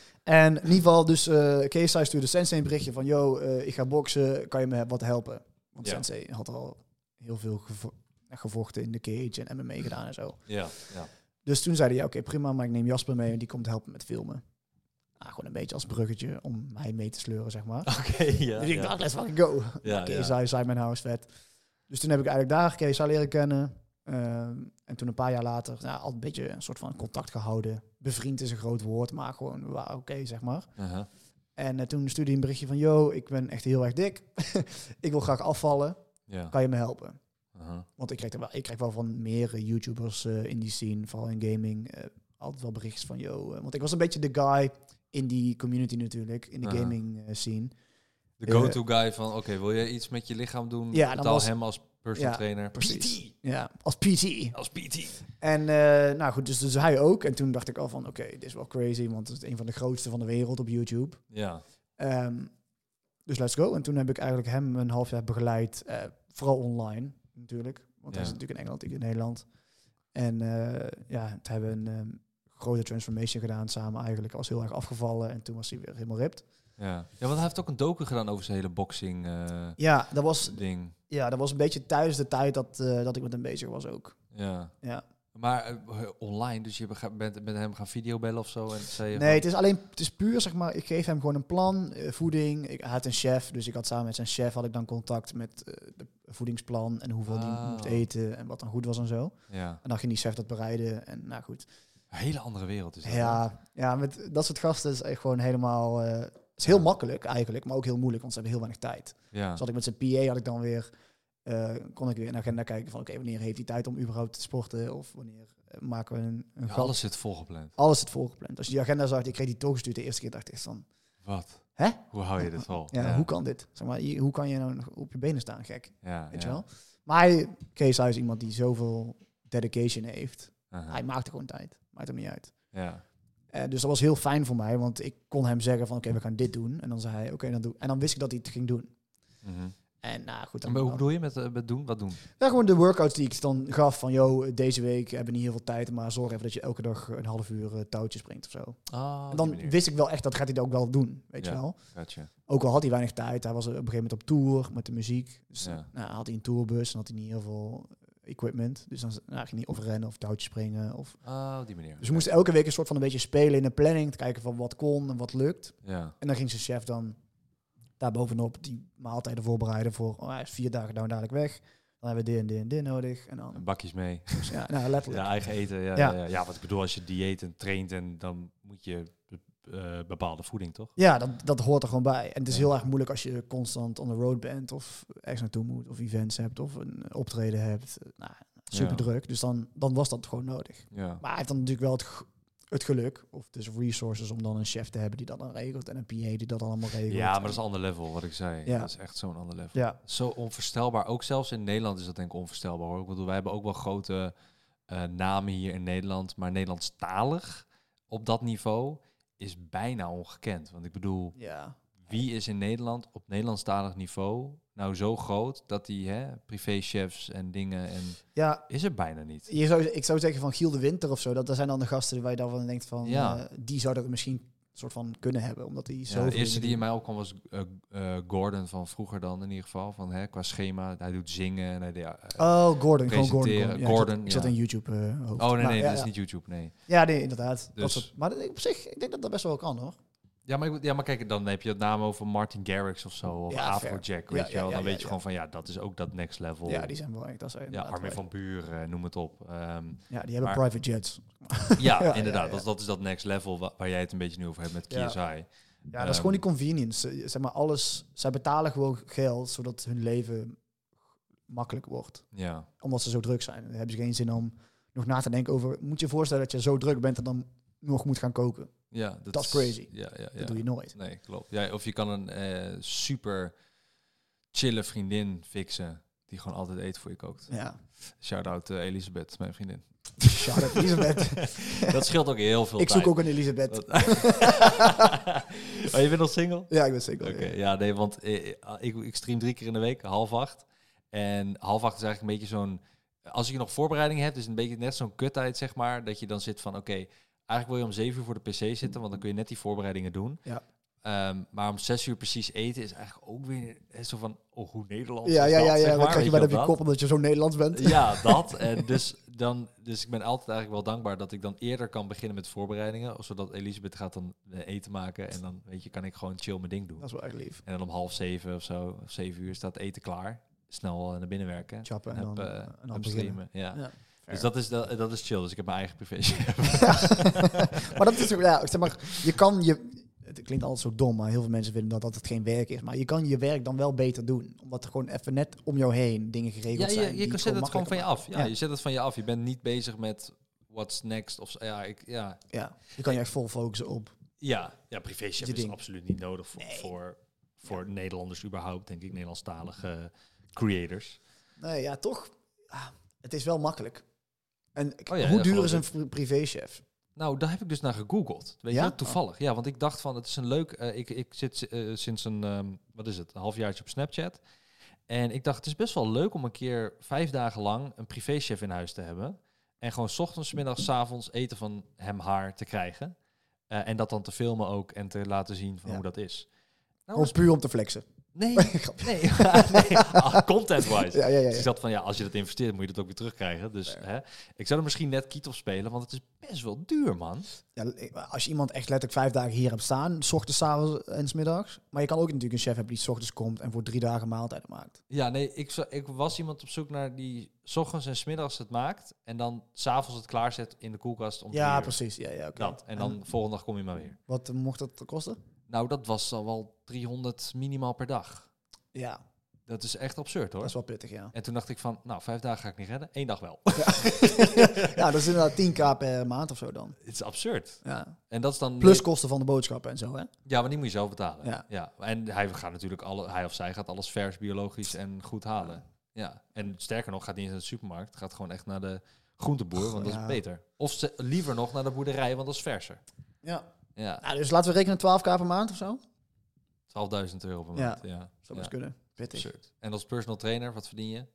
En in ieder geval, dus uh, Kees hij stuurde Sensei een berichtje van, yo, uh, ik ga boksen, kan je me wat helpen? Want Ja. Sensei had al heel veel gevo- gevochten in de cage en M M A gedaan en zo. Ja, ja. Dus toen zei hij, ja, oké, prima, maar ik neem Jasper mee en die komt helpen met filmen. Nou, gewoon een beetje als bruggetje om mij mee te sleuren, zeg maar. Oké, ja. dus ik ja. dacht, let's fucking go. Ja, Kees ja. hij zei mijn house vet. Dus toen heb ik eigenlijk daar Kees leren kennen. Um, en toen een paar jaar later, nou, al een beetje een soort van contact gehouden. Bevriend is een groot woord, maar gewoon, we waren oké, zeg maar. Uh-huh. En uh, toen stuurde hij een berichtje van, yo, ik ben echt heel erg dik. Ik wil graag afvallen. Ja. Kan je me helpen? Uh-huh. Want ik krijg, er wel, ik krijg wel van meer uh, YouTubers uh, in die scene, vooral in gaming, uh, altijd wel berichtjes van, yo. Uh, want ik was een beetje de guy in die community natuurlijk, in de Uh-huh. gaming uh, scene. De go-to guy van, oké, okay, wil je iets met je lichaam doen? Ja, dan Betaal was- hem als personal Ja, trainer. precies. P T! Ja, als P T. Als P T. En uh, nou goed, dus, dus hij ook. En toen dacht ik al van, oké, okay, dit is wel crazy, want het is een van de grootste van de wereld op YouTube. Ja. Um, dus let's go. En toen heb ik eigenlijk hem een half jaar begeleid, uh, vooral online natuurlijk. Want Ja. hij is natuurlijk in Engeland, ik in Nederland. En uh, ja, toen hebben we een um, grote transformation gedaan samen eigenlijk. Hij was heel erg afgevallen en toen was hij weer helemaal ripped. Ja. Ja, want hij heeft ook een docu gedaan over zijn hele boxing uh, Ja, dat was, ding. ja, dat was een beetje tijdens de tijd dat, uh, dat ik met hem bezig was ook. Ja. Ja. Maar uh, online, dus je bega- bent met hem gaan videobellen of zo? En zei je Nee, van- het is alleen, het is puur, zeg maar, ik geef hem gewoon een plan, uh, voeding. Ik, hij had een chef, dus ik had samen met zijn chef had ik dan contact met uh, de voedingsplan en hoeveel Oh. die moest eten en wat dan goed was en zo. Ja. En dan ging die chef dat bereiden en nou goed. Een hele andere wereld is dat. hè? Ja, ja, met dat soort gasten is echt gewoon helemaal, uh, is heel Ja. makkelijk eigenlijk, maar ook heel moeilijk, want ze hebben heel weinig tijd. Ja. Dus had ik met zijn P A had ik dan weer, uh, kon ik weer in de agenda kijken van oké, okay, wanneer heeft hij tijd om überhaupt te sporten of wanneer uh, maken we een, een Ja, gat. alles zit volgepland. Alles zit volgepland. Als je die agenda zag, ik kreeg die toegestuurd de eerste keer, dacht ik echt van, Wat? hè? Hoe hou je dit vol? Ja, hoe kan dit? Zeg maar, je- hoe kan je nou nog op je benen staan, gek? Ja, Weet ja. je wel? Maar hij, Kees, hij is iemand die zoveel dedication heeft. Uh-huh. Hij maakte gewoon tijd. Maakt hem niet uit. Ja. Uh, dus dat was heel fijn voor mij, want ik kon hem zeggen van, oké, okay, we gaan dit doen. En dan zei hij, oké, okay, dan doe. En dan wist ik dat hij het ging doen. Mhm. En nou goed, En dan hoe bedoel je met, uh, met doen? Wat doen? ja, gewoon de workouts die ik dan gaf van, yo, deze week hebben we niet heel veel tijd, maar zorg even dat je elke dag een half uur uh, touwtje springt of zo. Ah, En dan wist ik wel echt, dat gaat hij dat ook wel doen, weet Ja. je wel. Gotcha. Ook al had hij weinig tijd, hij was op een gegeven moment op tour met de muziek. Dus Ja. nou, had hij een tourbus en had hij niet heel veel equipment. Dus dan nou, ging hij niet of rennen of touwtjes springen. Of... Ah, op die manier. Dus we moesten elke week een soort van een beetje spelen in de planning, te kijken van wat kon en wat lukt. Ja. En dan ging zijn chef dan daar bovenop die maaltijden voorbereiden voor, oh, hij is vier dagen nou dadelijk weg. Dan hebben we dit en dit en dit nodig. En dan, Bakjes mee. dus ja, nou, letterlijk. Ja, eigen eten. Ja, Ja. ja. Ja, ja, wat ik bedoel, als je dieet en traint en dan moet je uh, bepaalde voeding, toch? Ja, dat, dat hoort er gewoon bij. En het is Ja. heel erg moeilijk als je constant on the road bent of ergens naartoe moet of events hebt of een optreden hebt. Nou, super Ja. druk. Dus dan, dan was dat gewoon nodig. Ja. Maar hij heeft dan natuurlijk wel het, g- het geluk of dus resources om dan een chef te hebben die dat dan regelt en een P A die dat allemaal regelt. Ja, maar dat is een ander level, wat ik zei. Ja. Dat is echt zo'n ander level. Ja, Zo onvoorstelbaar. Ook zelfs in Nederland is dat denk ik onvoorstelbaar, hoor. Ik bedoel, wij hebben ook wel grote uh, namen hier in Nederland, maar Nederlandstalig op dat niveau is bijna ongekend. Want ik bedoel, ja. wie is in Nederland op Nederlandstalig niveau nou zo groot dat die hè, privéchefs en dingen en Ja, is er bijna niet. je zou, ik zou zeggen van Giel de Winter of zo. Dat, dat zijn dan de gasten waar je dan van denkt van, Ja. uh, die zou dat misschien soort van kunnen hebben, omdat die zo. Ja, de eerste die in mij opkwam was uh, uh, Gordon van vroeger dan in ieder geval. Van, hè, qua schema, hij doet zingen en hij deed, uh, Oh, Gordon, gewoon Gordon. presenteren. Gordon, ja, Gordon, ik zat, ik zat ja. in YouTube uh, hoofd. Oh nee, Maar nee, ja, dat is ja. niet YouTube, nee. Ja, nee, inderdaad. Dus- Dat soort, maar dat- op zich, ik denk dat dat best wel kan, hoor. Ja, maar, ik- ja, maar kijk, dan heb je het naam over Martin Garrix of zo, of Ja, Afrojack, fair. weet Ja, je wel. ja, Dan ja, weet ja, je gewoon van, ja, dat is ook dat next level. Ja, die zijn wel echt. Dat zijn ja, inderdaad Armin wel- van Buren, noem het op. Ehm, Ja, die hebben maar- private jets. ja, Ja, inderdaad, ja, ja. Dat, dat is dat next level wa- waar jij het een beetje nu over hebt met Ja. K S I. Ja, dat is Ehm, gewoon die convenience. Eh, Zeg maar, alles. Zij betalen gewoon geld zodat hun leven makkelijk wordt. Ja, Omdat ze zo druk zijn. Dan hebben ze geen zin om nog na te denken over. Moet je je voorstellen dat je zo druk bent en dan nog moet gaan koken. ja, dat, Dat is crazy. Ja, ja, ja. Dat doe je nooit. Nee, klopt. Ja, of je kan een eh, super chille vriendin fixen die gewoon altijd eten voor je kookt. Ja. Shout-out uh, Elisabeth, mijn vriendin. Shout-out Elisabeth. Dat scheelt ook heel veel Ik tijd. zoek ook een Elisabeth. Dat- oh, je bent nog single? Ja, ik ben zeker. Oké, ja, nee, want eh, ik, ik stream drie keer in de week, half acht. En half acht is eigenlijk een beetje zo'n... Als je nog voorbereiding hebt, is het een beetje net zo'n kuttijd, zeg maar. Dat je dan zit van, oké, eigenlijk wil je om zeven uur voor de pc zitten, want dan kun je net die voorbereidingen doen. Ja. Ehm, maar om zes uur precies eten is eigenlijk ook weer eh, zo van, oh, hoe Nederlands Ja, is ja, dat, ja, zeg ja. maar, Dan krijg je weet bijna op wel je dat? kop omdat je zo Nederlands bent. Ja, dat. En dus, dan, dus ik ben altijd eigenlijk wel dankbaar dat ik dan eerder kan beginnen met voorbereidingen. Zodat Elisabeth gaat dan eh, eten maken. En dan weet je, kan ik gewoon chill mijn ding doen. Dat is wel echt lief. En dan om half zeven of zo, of zeven uur, staat eten klaar. Snel eh, naar binnen werken. Chappen en Heb, dan, eh, en dan heb beginnen. streamen. Ja. Ja, Dus fair. dat is, dat, dat is chill. Dus ik heb mijn eigen privé. Maar dat is ja, zeg maar, je kan je. Het klinkt altijd zo dom, maar heel veel mensen vinden dat dat het geen werk is. Maar je kan je werk dan wel beter doen. Omdat er gewoon even net om jou heen dingen Ja, geregeld je, zijn. je die zet het gewoon van je af. makkelijker Ja, maken. je zet het van je af. Je bent niet bezig met what's next. Of, zo. ja, ik, ja. Ja. ja, je kan je echt vol focussen op. Ja, ja privéchef Je is ding. absoluut niet nodig voor, Nee. voor, voor Nederlanders überhaupt, denk ik, Nederlandstalige creators. Nee, ja, toch. Ah, het is wel makkelijk. En k- Oh ja, hoe ja, duur geloof is een ik. pri- privéchef? Nou, daar heb ik dus naar gegoogeld. Weet Ja? je, toevallig. Ja, want ik dacht van, het is een leuk... eh, ik, ik zit eh, sinds een, ehm, wat is het, een halfjaartje op Snapchat. En ik dacht, het is best wel leuk om een keer vijf dagen lang een privéchef in huis te hebben. En gewoon 's ochtends, 's middags, 's avonds eten van hem, haar te krijgen. Eh, en dat dan te filmen ook en te laten zien van Ja. hoe dat is. Nou, Gewoon puur om te flexen. nee, nee, nee. Ah, content-wise. Ja, ja, ja. Dus ik ja. zat van, ja, als je dat investeert, moet je dat ook weer terugkrijgen. Dus hè, ik zou er misschien net Kiet op spelen, want het is best wel duur, man. Ja, als je iemand echt letterlijk vijf dagen hier hebt staan, 's ochtends, 's avonds en 's middags. Maar je kan ook natuurlijk een chef hebben die 's ochtends komt en voor drie dagen maaltijden maakt. Ja, nee, ik, zo- ik was iemand op zoek naar die 's ochtends en 's middags het maakt en dan 's avonds het klaarzet in de koelkast om Ja, drie uur. precies. Ja, ja, oké. Dat. En dan volgende dag kom je maar weer. Wat eh, mocht dat kosten? Nou, dat was al wel driehonderd minimaal per dag. Ja, Dat is echt absurd, hoor. dat is wel pittig, ja. En toen dacht ik van, nou, vijf dagen ga ik niet redden. Eén dag wel. Ja, dat is inderdaad tien k per maand of zo dan. Het is absurd. Ja. En dat is dan... Plus kosten van de boodschappen en zo, hè? Ja, maar die moet je zelf betalen. Ja. Ja. En hij gaat natuurlijk alle, hij of zij gaat alles vers, biologisch en goed halen. Ja. En sterker nog, gaat niet eens naar de supermarkt. Gaat gewoon echt naar de groenteboer, want dat Ja. is beter. Of ze, liever nog naar de boerderij, want dat is verser. Ja. Ja, Nou, dus laten we rekenen twaalf k per maand of zo. twaalfduizend euro per Ja. maand. Ja, Zou ja. best kunnen. Pittig. Absurd. En als personal trainer, wat verdien je? Eh,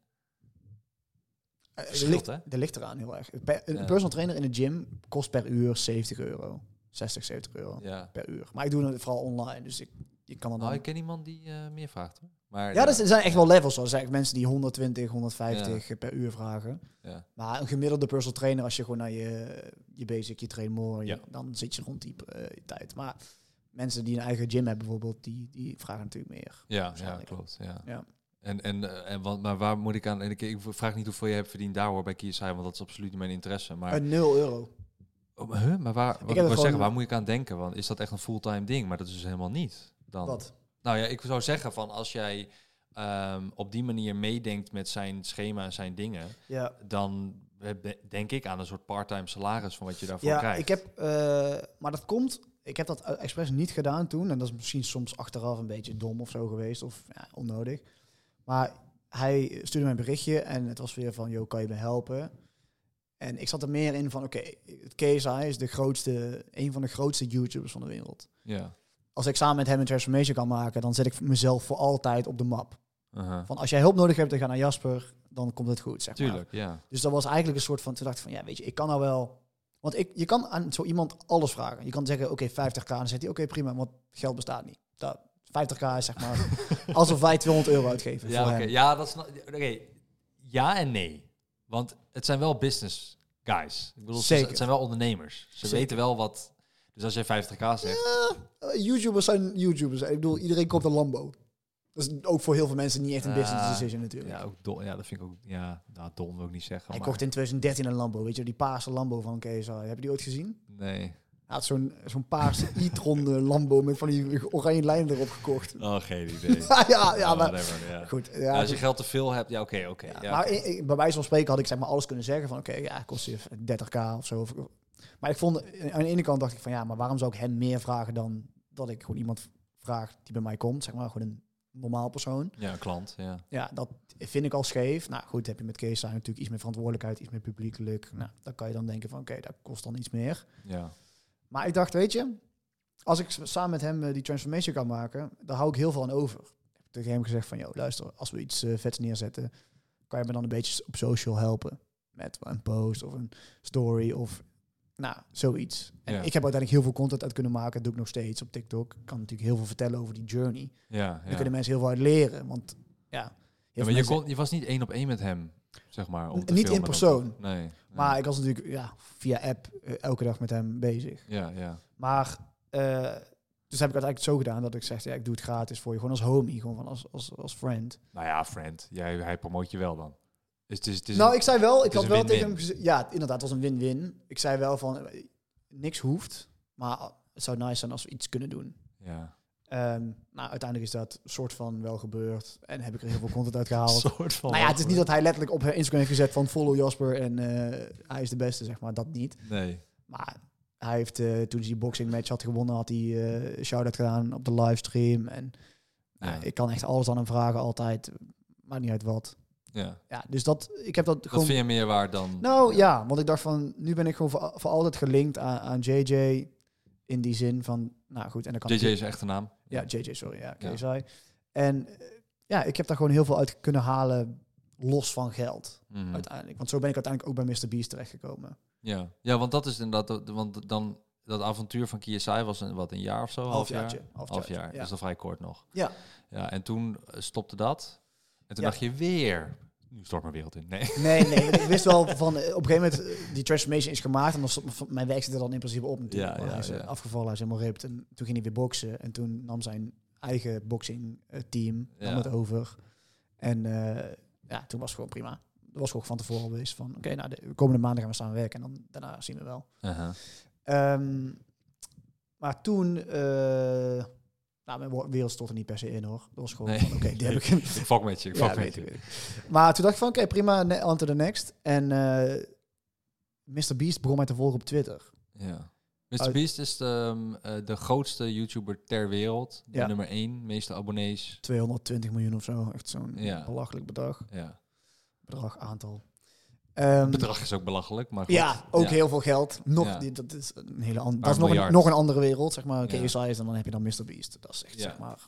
Er Verschilt, ligt, hè? er ligt eraan heel erg. Per- een Ja. personal trainer in de gym kost per uur zeventig euro. zestig, zeventig euro Ja. per uur. Maar ik doe het vooral online, dus ik, je kan het dan... Nou, ik ken iemand die eh, meer vraagt, hoor. Maar, ja, dus er zijn echt wel levels. Zoals eigenlijk mensen die honderdtwintig, honderdvijftig per uur vragen. Ja. Maar een gemiddelde personal trainer, als je gewoon naar je, je basic, je train more, je- Ja. dan zit je rond die eh, tijd. Maar mensen die een eigen gym hebben bijvoorbeeld, die, die vragen natuurlijk meer. Ja, ja, Waarschijnlijk. klopt. Ja. Ja. En, en, eh, en wat, maar waar moet ik aan... En ik, ik vraag niet hoeveel je hebt verdiend daar, hoor, bij K S I, want dat is absoluut niet mijn interesse. Maar Uh, nul euro. Oh, maar, huh? maar waar, wat ik wil zeggen, waar moet ik aan denken? Want is dat echt een fulltime ding? Maar dat is dus helemaal niet. Dan. Wat? Nou ja, ik zou zeggen van als jij um, op die manier meedenkt met zijn schema en zijn dingen, Ja. dan denk ik aan een soort part-time salaris van wat je daarvoor ja, krijgt. Ik heb, uh, maar dat komt, ik heb dat expres niet gedaan toen. En dat is misschien soms achteraf een beetje dom of zo geweest. Of ja, onnodig. Maar hij stuurde mij een berichtje en het was weer van, yo, kan je me helpen? En ik zat er meer in van, oké, okay, K S I is de grootste, een van de grootste YouTubers van de wereld. Ja. Als ik samen met hem een transformation kan maken, dan zet ik mezelf voor altijd op de map. Uh-huh. Van als jij hulp nodig hebt, dan ga naar Jasper, dan komt het goed, zeg Tuurlijk, maar. ja. Dus dat was eigenlijk een soort van, toen dacht ik van, ja, weet je, ik kan nou wel... Want ik, je kan aan zo iemand alles vragen. Je kan zeggen, oké, okay, vijftig k, dan zegt hij, oké, okay, prima, want geld bestaat niet. Dat, vijftig k is zeg maar alsof wij tweehonderd euro uitgeven ja, voor okay. hem. Ja, dat is... Oké, okay. Ja en nee. Want het zijn wel business guys. Ik bedoel, Zeker. Het zijn wel ondernemers. Ze Zeker. weten wel wat... Dus als jij vijftig k zegt... Ja, uh, YouTubers zijn YouTubers. Ik bedoel, iedereen koopt een Lambo. Dat is ook voor heel veel mensen niet echt een uh, business decision natuurlijk. Ja, ook dom, ja, dat vind ik ook... Ja, nou, dom wil ik niet zeggen. Hij maar... kocht in twintig dertien een Lambo. Weet je, die paarse Lambo van K S I. Heb je die ooit gezien? Nee. Hij had zo'n zo'n paarse e-tron Lambo met van die oranje lijnen erop gekocht. Oh, geen idee. ja, ja, ja, oh, maar... whatever, ja. Goed. Ja, ja, als je goed. geld te veel hebt, ja, oké, okay, oké. Okay, ja, ja, maar okay. ik, bij wijze van spreken had ik zeg maar alles kunnen zeggen van, oké, okay, ja, kost je dertig k of zo. Maar ik vond, aan de ene kant dacht ik van, ja, maar waarom zou ik hem meer vragen dan dat ik gewoon iemand vraag die bij mij komt, zeg maar, gewoon een normaal persoon. Ja, een klant, ja. Ja, dat vind ik al scheef. Nou goed, heb je met K S I natuurlijk iets meer verantwoordelijkheid, iets meer publiekelijk. Nou, dan kan je dan denken van, oké, okay, dat kost dan iets meer. Ja. Maar ik dacht, weet je, als ik samen met hem uh, die transformation kan maken, daar hou ik heel veel aan over. Ik heb tegen hem gezegd van, joh, luister, als we iets uh, vets neerzetten, kan je me dan een beetje op social helpen. Met een post of een story of, nou, zoiets. En ja. ik heb uiteindelijk heel veel content uit kunnen maken. Dat doe ik nog steeds op TikTok. Ik kan natuurlijk heel veel vertellen over die journey. Ja, ja. Daar kunnen mensen heel veel uit leren. Want, ja... ja maar mensen... je, kon, je was niet één op één met hem, zeg maar. Om te niet filmen, in persoon. Dan, nee, nee. Maar ik was natuurlijk ja, via app uh, elke dag met hem bezig. Ja, ja. Maar... Uh, dus heb ik uiteindelijk zo gedaan dat ik zeg, ja, ik doe het gratis voor je. Gewoon als homie, gewoon van als, als, als friend. Nou ja, friend. Jij, hij promoot je wel dan. Dus het is, het is nou, een, ik zei wel, ik had wel win-win. tegen hem gezegd... Ja, inderdaad, het was een win-win. Ik zei wel van, niks hoeft. Maar het zou nice zijn als we iets kunnen doen. Ja. Um, nou, uiteindelijk is dat soort van wel gebeurd. En heb ik er heel veel content uit gehaald. soort van nou ja, het is niet dat hij letterlijk op Instagram heeft gezet van follow Jasper en uh, hij is de beste, zeg maar. Dat niet. Nee. Maar hij heeft, uh, toen hij die boxing match had gewonnen, had hij uh, shout-out gedaan op de livestream. En ja. uh, ik kan echt alles aan hem vragen, altijd. Maakt niet uit wat. Ja. Ja, dus dat, ik heb dat, dat gewoon... Dat vind je meer waard dan... Nou ja. ja, want ik dacht van, nu ben ik gewoon voor, voor altijd gelinkt aan, aan J J. In die zin van, nou goed. En dan kan J J is echte naam. Ja, J J, sorry. Ja, K S I. Ja. En uh, ja, ik heb daar gewoon heel veel uit kunnen halen, los van geld, Mm. uiteindelijk. Want zo ben ik uiteindelijk ook bij mister Beast terechtgekomen. Ja. Ja, want dat is inderdaad... Want dan... Dat avontuur van K S I was een, wat, een jaar of zo? Half jaar? Half, half jaar. jaar. Ja. Dat is al vrij kort nog. Ja. Ja, en toen stopte dat. En toen ja. dacht je weer... Nu stort mijn wereld in. Nee. Nee, nee. Ik wist wel van... Op een gegeven moment... Die transformation is gemaakt. En dan stond mijn werk zit er dan in principe op natuurlijk. Ja, ja, hij is ja. afgevallen. Hij is helemaal ripped. En toen ging hij weer boksen. En toen nam zijn eigen boxing team Ja. nam het over. En uh, ja, toen was het gewoon prima. Dat was gewoon van tevoren al geweest van... Oké, okay, nou, de komende maanden gaan we samen werken. En dan daarna zien we wel. Uh-huh. Um, maar toen... Uh, nou, mijn wereld stond er niet per se in, hoor. Dat was gewoon Nee. van, oké, okay, die heb ik... Ik fuck met je, ik fuck ja, met weet je. ik, weet ik. Maar toen dacht ik van, oké, okay, prima, ne- on to the next. En uh, mister Beast begon mij te volgen op Twitter. Ja. mister Uit- Beast is de, um, uh, de grootste YouTuber ter wereld. De Ja. nummer één, meeste abonnees. tweehonderdtwintig miljoen of zo. Echt zo'n Ja. belachelijk bedrag. Ja. Bedrag, aantal. Het Um, bedrag is ook belachelijk, maar goed. ja, ook Ja. heel veel geld. Nog, Ja. die, dat is een hele andere. Paar Dat is nog een, miljard. nog een andere wereld, zeg maar. Ja. K S I is en dan heb je dan mister Beast. Dat is echt, Ja. zeg maar.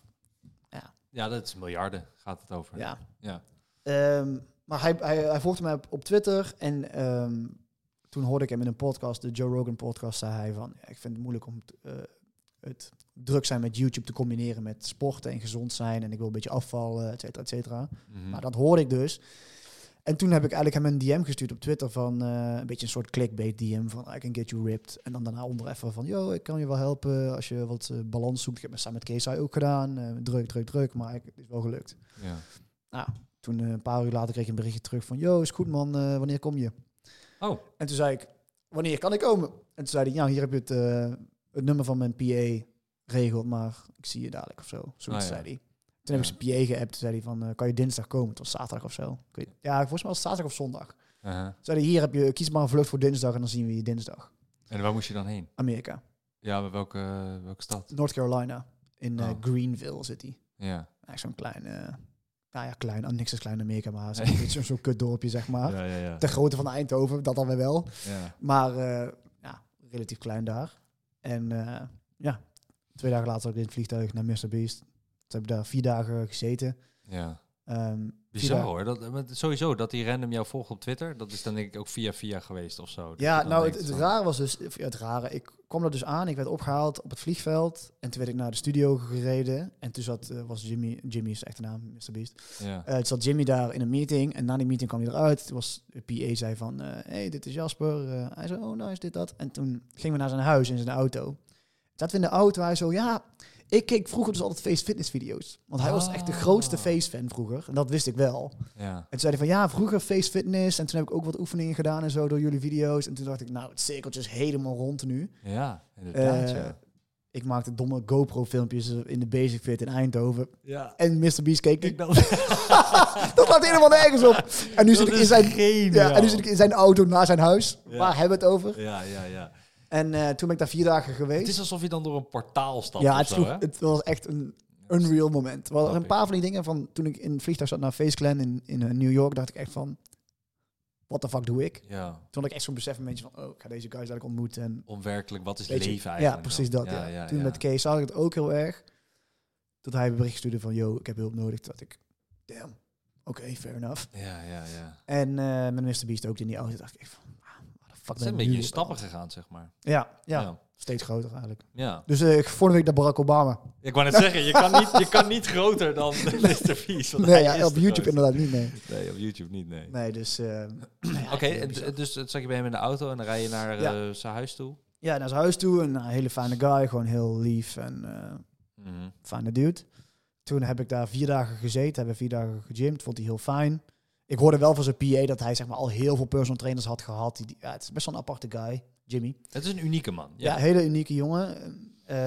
Ja, dat is miljarden, gaat het over. Ja. Ja. Um, maar hij, hij, hij volgde mij op, op Twitter en um, toen hoorde ik hem in een podcast, de Joe Rogan podcast, zei hij van, ja, ik vind het moeilijk om t, uh, het druk zijn met YouTube te combineren met sporten en gezond zijn en ik wil een beetje afvallen, et cetera, et cetera. Mhm. Maar dat hoorde ik dus. En toen heb ik eigenlijk hem een D M gestuurd op Twitter van uh, een beetje een soort clickbait D M van I can get you ripped. En dan daarna onder even van, yo, ik kan je wel helpen als je wat uh, balans zoekt. Ik heb het samen met K S I ook gedaan. Uh, druk, druk, druk, maar ik, het is wel gelukt. Ja. Nou, toen uh, een paar uur later kreeg ik een berichtje terug van, yo, is goed man, uh, wanneer kom je? Oh. En toen zei ik, wanneer kan ik komen? En toen zei hij, nou, hier heb je het, uh, het nummer van mijn P A regeld, maar ik zie je dadelijk of zo. Zoiets oh, ja. zei hij. Toen heb ik zijn P A geappt, toen zei hij van, uh, kan je dinsdag komen? Het was zaterdag of zo. Ik weet, ja, volgens mij was het zaterdag of zondag. Uh-huh. Toen zei hij, hier heb je, kies maar een vlucht voor dinsdag en dan zien we je dinsdag. En waar moest je dan heen? Amerika. Ja, maar welke, welke stad? North Carolina. In uh, Oh. Greenville zit hij. Ja. Eigenlijk zo'n klein, uh, nou ja, klein, oh, niks is klein in Amerika, maar zo'n nee. zo'n zo kutdorpje, zeg maar. Ja, ja, ja. Ter grootte van Eindhoven, dat dan weer wel. Ja. Maar uh, ja, relatief klein daar. En uh, ja, twee dagen later ook in het vliegtuig naar mister Beast. Toen heb ik daar vier dagen gezeten. Ja. Um, Bizar hoor. Dat, sowieso, dat die random jou volgt op Twitter, dat is dan denk ik ook via via geweest of zo. Ja, nou het, het rare was dus, ja, het rare, ik kwam er dus aan, ik werd opgehaald op het vliegveld en toen werd ik naar de studio gereden en toen zat, uh, was Jimmy, Jimmy is de echte naam, mister Beast. Ja. Uh, toen zat Jimmy daar in een meeting en na die meeting kwam hij eruit. Toen was de P A zei van, uh, hey, dit is Jasper. Uh, hij zei, oh nice, dit, dat. En toen gingen we naar zijn huis in zijn auto. Zaten we in de auto, hij zo, ja... Ik keek vroeger dus altijd Face Fitness video's. Want hij oh. was echt de grootste Face fan vroeger. En dat wist ik wel. Ja. En toen zei hij van ja, vroeger Face Fitness. En toen heb ik ook wat oefeningen gedaan en zo door jullie video's. En toen dacht ik, nou, het cirkeltje is helemaal rond nu. Ja, inderdaad. Uh, ja. Ik maakte domme GoPro filmpjes in de Basic Fit in Eindhoven. Ja. En mister Beast keek niet. Dat laat helemaal nergens op. En nu, zit ik in, zijn, ja, en nu zit ik in zijn auto naar zijn huis. Ja. Waar hebben we het over? Ja, ja, ja. En uh, toen ben ik daar vier dagen geweest. Het is alsof je dan door een portaal stapt. Ja, het, zo, sloeg, het was echt een unreal moment. Er waren een paar van die dingen van toen ik in het vliegtuig zat naar FaceClan in, in uh, New York, dacht ik echt van, what the fuck doe ik? Ja. Toen had ik echt zo'n besef een beetje van, oh, ik ga deze guys eigenlijk ontmoeten. En onwerkelijk, wat is je, leven eigenlijk? Ja, precies dan? dat. Ja, ja. Ja, toen ja. met Kees zag ik het ook heel erg. Tot hij een bericht stuurde van, yo, ik heb hulp nodig. Dat ik, damn, oké, okay, fair enough. Ja, ja, ja. En uh, met mister Beast ook in die auto dacht ik van, het zijn een beetje stappen gegaan, zeg maar. Ja, ja, ja. Steeds groter eigenlijk. Ja. Dus uh, vorige week naar Barack Obama. Ik wou net zeggen, je kan niet, je kan niet groter dan mister Beast. Nee, ja, op YouTube groot. Inderdaad niet, nee. Nee, op YouTube niet, nee. Nee, dus... Uh, ja, Oké, okay, dus het zag je bij hem in de auto en dan rij je naar ja. uh, zijn huis toe? Ja, naar zijn huis toe. Een uh, hele fijne guy, gewoon heel lief en uh, mm-hmm. fijne dude. Toen heb ik daar vier dagen gezeten, hebben vier dagen gegymd, vond hij heel fijn. Ik hoorde wel van zijn P A dat hij zeg maar al heel veel personal trainers had gehad. Die, ja, het is best wel een aparte guy, Jimmy. Het is een unieke man. Ja, ja hele unieke jongen. Uh,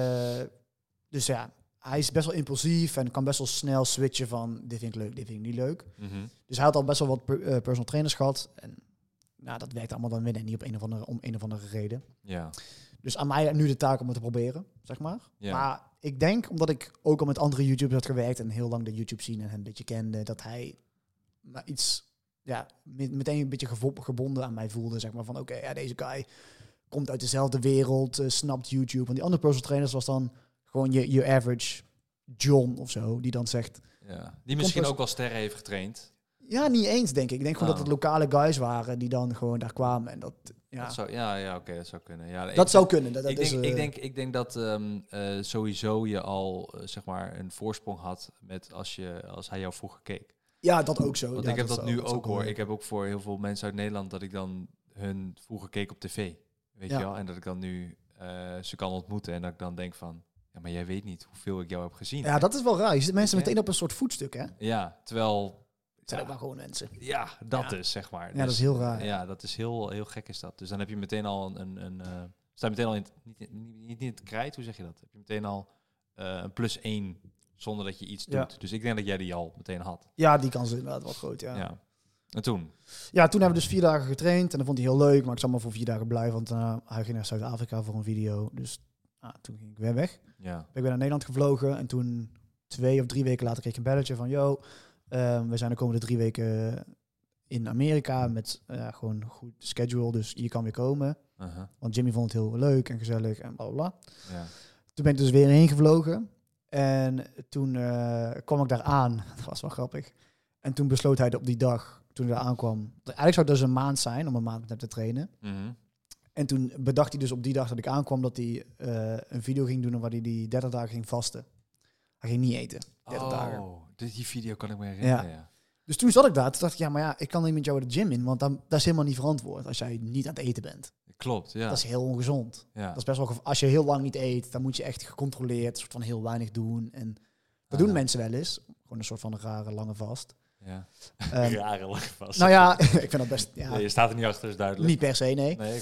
dus ja, hij is best wel impulsief en kan best wel snel switchen van dit vind ik leuk, dit vind ik niet leuk. Mm-hmm. Dus hij had al best wel wat per, uh, personal trainers gehad. En nou, dat werkt allemaal dan weer niet op een of andere, om een of andere reden. Ja. Dus aan mij nu de taak om het te proberen, zeg maar. Ja. Maar ik denk, omdat ik ook al met andere YouTubers had gewerkt en heel lang de YouTube scene en hem een beetje kende, dat hij... maar iets, ja, meteen een beetje gebonden aan mij voelde, zeg maar, van oké, okay, ja, deze guy komt uit dezelfde wereld, uh, snapt YouTube. Want die andere personal trainers was dan gewoon je, je average John of zo, die dan zegt... Ja, die misschien ook wel sterren heeft getraind. Ja, niet eens, denk ik. Ik denk gewoon oh. dat het lokale guys waren die dan gewoon daar kwamen. En dat, ja, dat zou, ja, ja oké, okay, dat zou kunnen. Ja, dat ik, zou kunnen. Dat, dat ik, is, denk, uh, ik, denk, ik denk dat um, uh, sowieso je al, uh, zeg maar, een voorsprong had met als, je, als hij jou vroeger keek. Ja, dat ook zo. Want ja, ik heb dat, dat nu ook, ook, hoor. Wel. Ik heb ook voor heel veel mensen uit Nederland dat ik dan hun vroeger keek op tv. Weet ja. je wel? En dat ik dan nu uh, ze kan ontmoeten en dat ik dan denk van... Ja, maar jij weet niet hoeveel ik jou heb gezien. Ja, dat is wel raar. Je zit mensen meteen op een soort voetstuk, hè? Ja, terwijl... Het zijn ja, ook maar gewoon mensen. Ja, dat ja. dus, zeg maar. Ja, dus, dat is heel raar. Ja, dat is heel, heel gek is dat. Dus dan heb je meteen al een... een, een uh, sta je meteen al in het, niet, niet, niet in het krijt, hoe zeg je dat? Heb je meteen al uh, een plus één zonder dat je iets doet. Ja. Dus ik denk dat jij die al meteen had. Ja, die kans is inderdaad wel groot, ja. ja. En toen? Ja, toen hebben we dus vier dagen getraind en dat vond hij heel leuk, maar ik zou maar voor vier dagen blijven, want uh, hij ging naar Zuid-Afrika voor een video. Dus ah, toen ging ik weer weg. Ja. Ik ben naar Nederland gevlogen en toen twee of drie weken later kreeg ik een belletje van, yo, uh, we zijn de komende drie weken in Amerika met uh, gewoon een goed schedule, dus je kan weer komen. Uh-huh. Want Jimmy vond het heel leuk en gezellig en bla bla bla. Ja. Toen ben ik dus weer heen gevlogen en toen uh, kwam ik daar aan. Dat was wel grappig. En toen besloot hij op die dag, toen hij daar aankwam, eigenlijk zou het dus een maand zijn om een maand met hem te trainen. Mm-hmm. En toen bedacht hij dus op die dag dat ik aankwam dat hij uh, een video ging doen waar hij die dertig dagen ging vasten. Hij ging niet eten, dertig oh, dagen. Dus die video kan ik me herinneren, ja. ja. Dus toen zat ik daar, toen dacht ik, ja, maar ja, ik kan niet met jou de gym in, want dan, dat is helemaal niet verantwoord als jij niet aan het eten bent. Klopt, ja. Dat is heel ongezond. Ja. Dat is best wel, als je heel lang niet eet, dan moet je echt gecontroleerd, soort van heel weinig doen. En dat ah, doen mensen wel eens. Gewoon een soort van een rare lange vast. Ja. Um, rare lange vast. Nou ja, ik vind dat best... Ja, nee, je staat er niet achter, is duidelijk. Niet per se, nee. Nee, oké. Okay.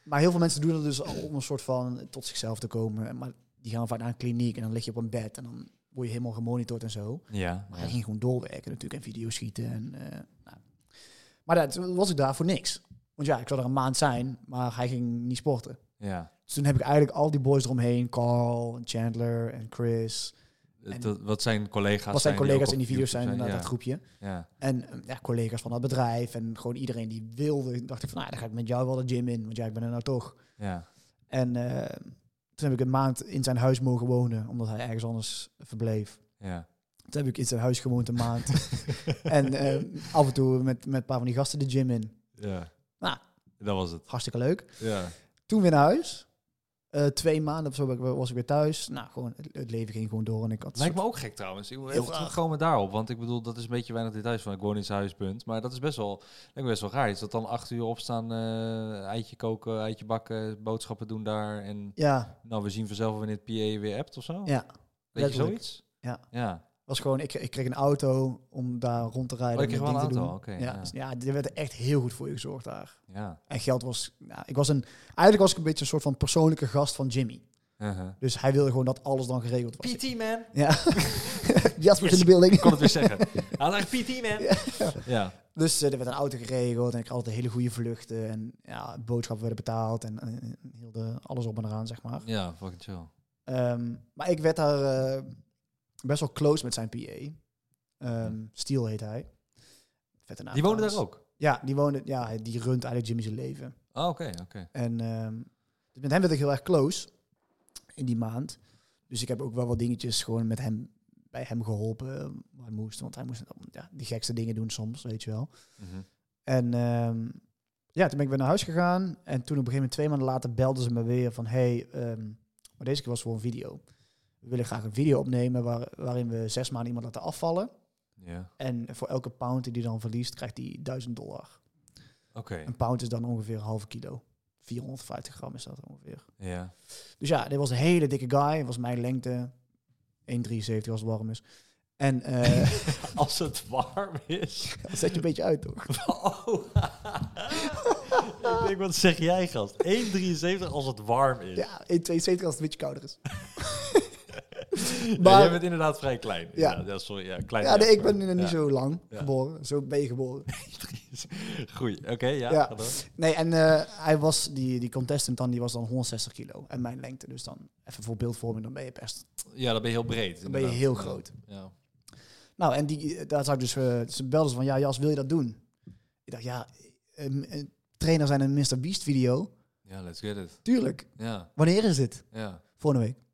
Maar heel veel mensen doen dat dus al om een soort van tot zichzelf te komen. Maar die gaan vaak naar een kliniek en dan lig je op een bed en dan word je helemaal gemonitord en zo. Ja. Maar hij ging gewoon doorwerken natuurlijk en video's schieten. En, uh, nou. Maar dat was ik daar voor niks. Want ja, ik zou er een maand zijn, maar hij ging niet sporten. Ja. Dus toen heb ik eigenlijk al die boys eromheen, Carl, Chandler en Chris. En dat, wat zijn collega's? Wat zijn zijn collega's die in die video's zijn, zijn, inderdaad, ja. dat groepje. Ja. En ja, collega's van dat bedrijf en gewoon iedereen die wilde. Dacht ik van, nou, dan ga ik met jou wel de gym in, want ja, ik ben er nou toch. Ja. En uh, toen heb ik een maand in zijn huis mogen wonen, omdat hij ergens anders verbleef. Ja. Toen heb ik in zijn huis gewoond een maand. en uh, af en toe met, met een paar van die gasten de gym in. Ja. Nou, dat was het. Hartstikke leuk. Ja. Toen weer naar huis. Uh, twee maanden of zo was ik weer thuis. Nou, gewoon het, het leven ging gewoon door. En ik had Lijkt me soort... ook gek trouwens. Ik wil Heel even terugkomen daarop. Want ik bedoel, dat is een beetje weinig details van. Ik woon in zijn huis, punt. Maar dat is best wel, lijkt me best wel raar. Is dat dan acht uur opstaan, uh, eitje koken, eitje bakken, boodschappen doen daar. En ja. nou, we zien vanzelf wanneer het P A weer appt of zo. Ja. Weet je zoiets? Ja. Ja. Was gewoon, ik, ik kreeg een auto om daar rond te rijden. Oh, ik kreeg wel een auto, oké. Okay, ja, ja. Dus, ja, er werd echt heel goed voor je gezorgd daar. Ja. En geld was, nou, ik was een, eigenlijk was ik een beetje een soort van persoonlijke gast van Jimmy. Uh-huh. Dus hij wilde gewoon dat alles dan geregeld was. P T man. Ja. Jasper yes. in de building. Ik kon het weer zeggen. Hij zegt P T man. Ja. Ja. Dus uh, er werd een auto geregeld en ik had altijd hele goede vluchten en ja, boodschappen werden betaald en, en, en heel de, alles op en eraan, zeg maar. Ja, fucking chill. Um, maar ik werd daar uh, best wel close met zijn P A. Um, Steel heet hij. Vette naam. Die woonde daar ook? Ja, die woonde, ja, die runt eigenlijk Jimmy's leven. Oh, oké, okay, oké. Okay. En um, dus met hem werd ik heel erg close in die maand. Dus ik heb ook wel wat dingetjes gewoon met hem, bij hem geholpen. Waar hij moest, want hij moest ja, die gekste dingen doen soms, weet je wel. Mm-hmm. En um, ja, toen ben ik weer naar huis gegaan. En toen op een gegeven moment, twee maanden later, belden ze me weer van... Hey, um, maar deze keer was voor een video. We willen graag een video opnemen waar, waarin we zes maanden iemand laten afvallen. Ja. En voor elke pound die hij dan verliest, krijgt hij duizend dollar. Oké. Okay. Een pound is dan ongeveer een halve kilo. vierhonderdvijftig gram is dat ongeveer. Ja. Dus ja, dit was een hele dikke guy. Was mijn lengte. één komma drieënzeventig als het warm is. En uh, als het warm is. Dat zet je een beetje uit, toch? Oh. Ik denk, wat zeg jij, gast? één komma drieënzeventig als het warm is. Ja, één komma tweeënzeventig als het een beetje kouder is. Maar ja, jij bent inderdaad vrij klein. Ja, ja sorry. Ja, klein ja nee, ik ben ja. niet zo lang ja. geboren. Zo ben je geboren. Goeie, oké, okay, ja. ja. Nee, en uh, hij was, die, die contestant dan, die was dan honderdzestig kilo. En mijn lengte, dus dan even voor beeldvorming, dan ben je best... Ja, dan ben je heel breed. Dan ben je heel groot. Ja. Nou, en die, daar zou ik dus, uh, ze belden ze van, ja, Jas, wil je dat doen? Ik dacht, ja, een, een trainer zijn een mister Beast video. Ja, let's get it. Tuurlijk. Ja. Wanneer is dit? Ja. Volgende week.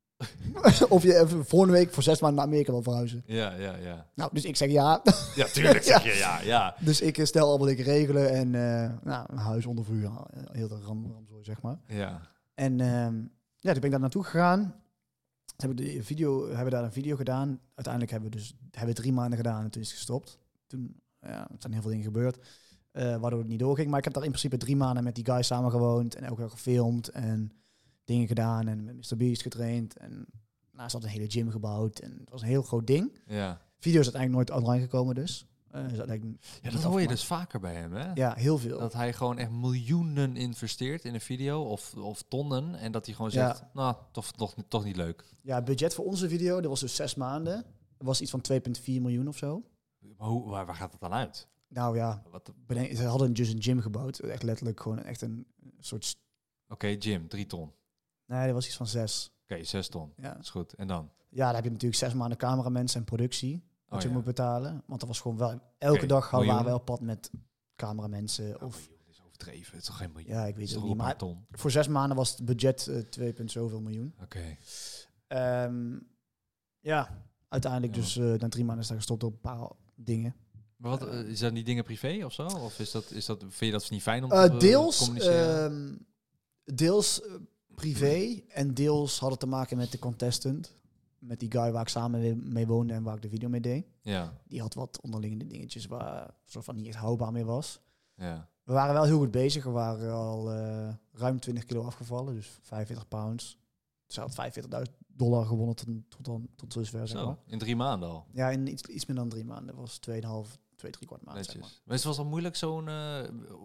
Of je even volgende week voor zes maanden naar Amerika wil verhuizen. Ja, ja, ja. Nou, dus ik zeg ja. Ja, tuurlijk zeg je ja, ja. Dus ik stel allemaal dingen regelen en uh, nou, een huis onder vuur. Heel de ram, ramzooi, zeg maar. Ja. En um, ja, toen ben ik daar naartoe gegaan. Ze hebben, de video, hebben daar een video gedaan. Uiteindelijk hebben we dus hebben we drie maanden gedaan en toen is het gestopt. Toen ja, er zijn heel veel dingen gebeurd. Uh, waardoor het niet doorging. Maar ik heb daar in principe drie maanden met die guys samen gewoond. En elke dag gefilmd en dingen gedaan. En met mister Beast getraind. En nou, ze had een hele gym gebouwd. En het was een heel groot ding. Ja. Video is uiteindelijk nooit online gekomen dus. Uh, is ja, dat hoor je dus vaker bij hem, hè? Ja, heel veel. Dat hij gewoon echt miljoenen investeert in een video. Of, of tonnen. En dat hij gewoon zegt, ja. nou, toch, toch, toch niet leuk. Ja, het budget voor onze video, dat was dus zes maanden. Dat was iets van twee komma vier miljoen of zo. Maar hoe, waar, waar gaat het dan uit? Nou ja, wat, bedenk, ze hadden dus een gym gebouwd. Echt letterlijk gewoon echt een soort... Oké, okay, gym, drie ton. Nee, dat was iets van zes. Oké, okay, zes ton. Ja. Dat is goed. En dan? Ja, dan heb je natuurlijk zes maanden cameramensen en productie. Wat oh, je ja. moet betalen. Want dat was gewoon wel... Elke okay, dag gaan waren we op pad met cameramensen. Ja, of... miljoen is overdreven. Het is toch geen miljoen? Ja, ik weet het niet. Maar ton. Voor zes maanden was het budget uh, twee punt zoveel miljoen. Oké. Okay. Um, ja, uiteindelijk ja. dus uh, na drie maanden is daar gestopt op een paar dingen. Maar wat, uh, is dat niet dingen privé of zo? Of is dat, is dat, vind je dat niet fijn om uh, te deels, communiceren? Uh, deels uh, privé en deels had het te maken met de contestant. Met die guy waar ik samen mee woonde en waar ik de video mee deed. Ja. Die had wat onderliggende dingetjes waar soort van niet echt houdbaar meer was. Ja. We waren wel heel goed bezig. We waren al uh, ruim twintig kilo afgevallen, dus vijfenveertig pounds. Ze had vijfenveertigduizend dollar gewonnen tot, tot, tot, tot dusver, zeg maar. In drie maanden al? Ja, in iets, iets meer dan drie maanden. Dat was tweeënhalf, twee, drie kwart maanden, Netjes. zeg maar. Maar het was al moeilijk zo'n uh, com-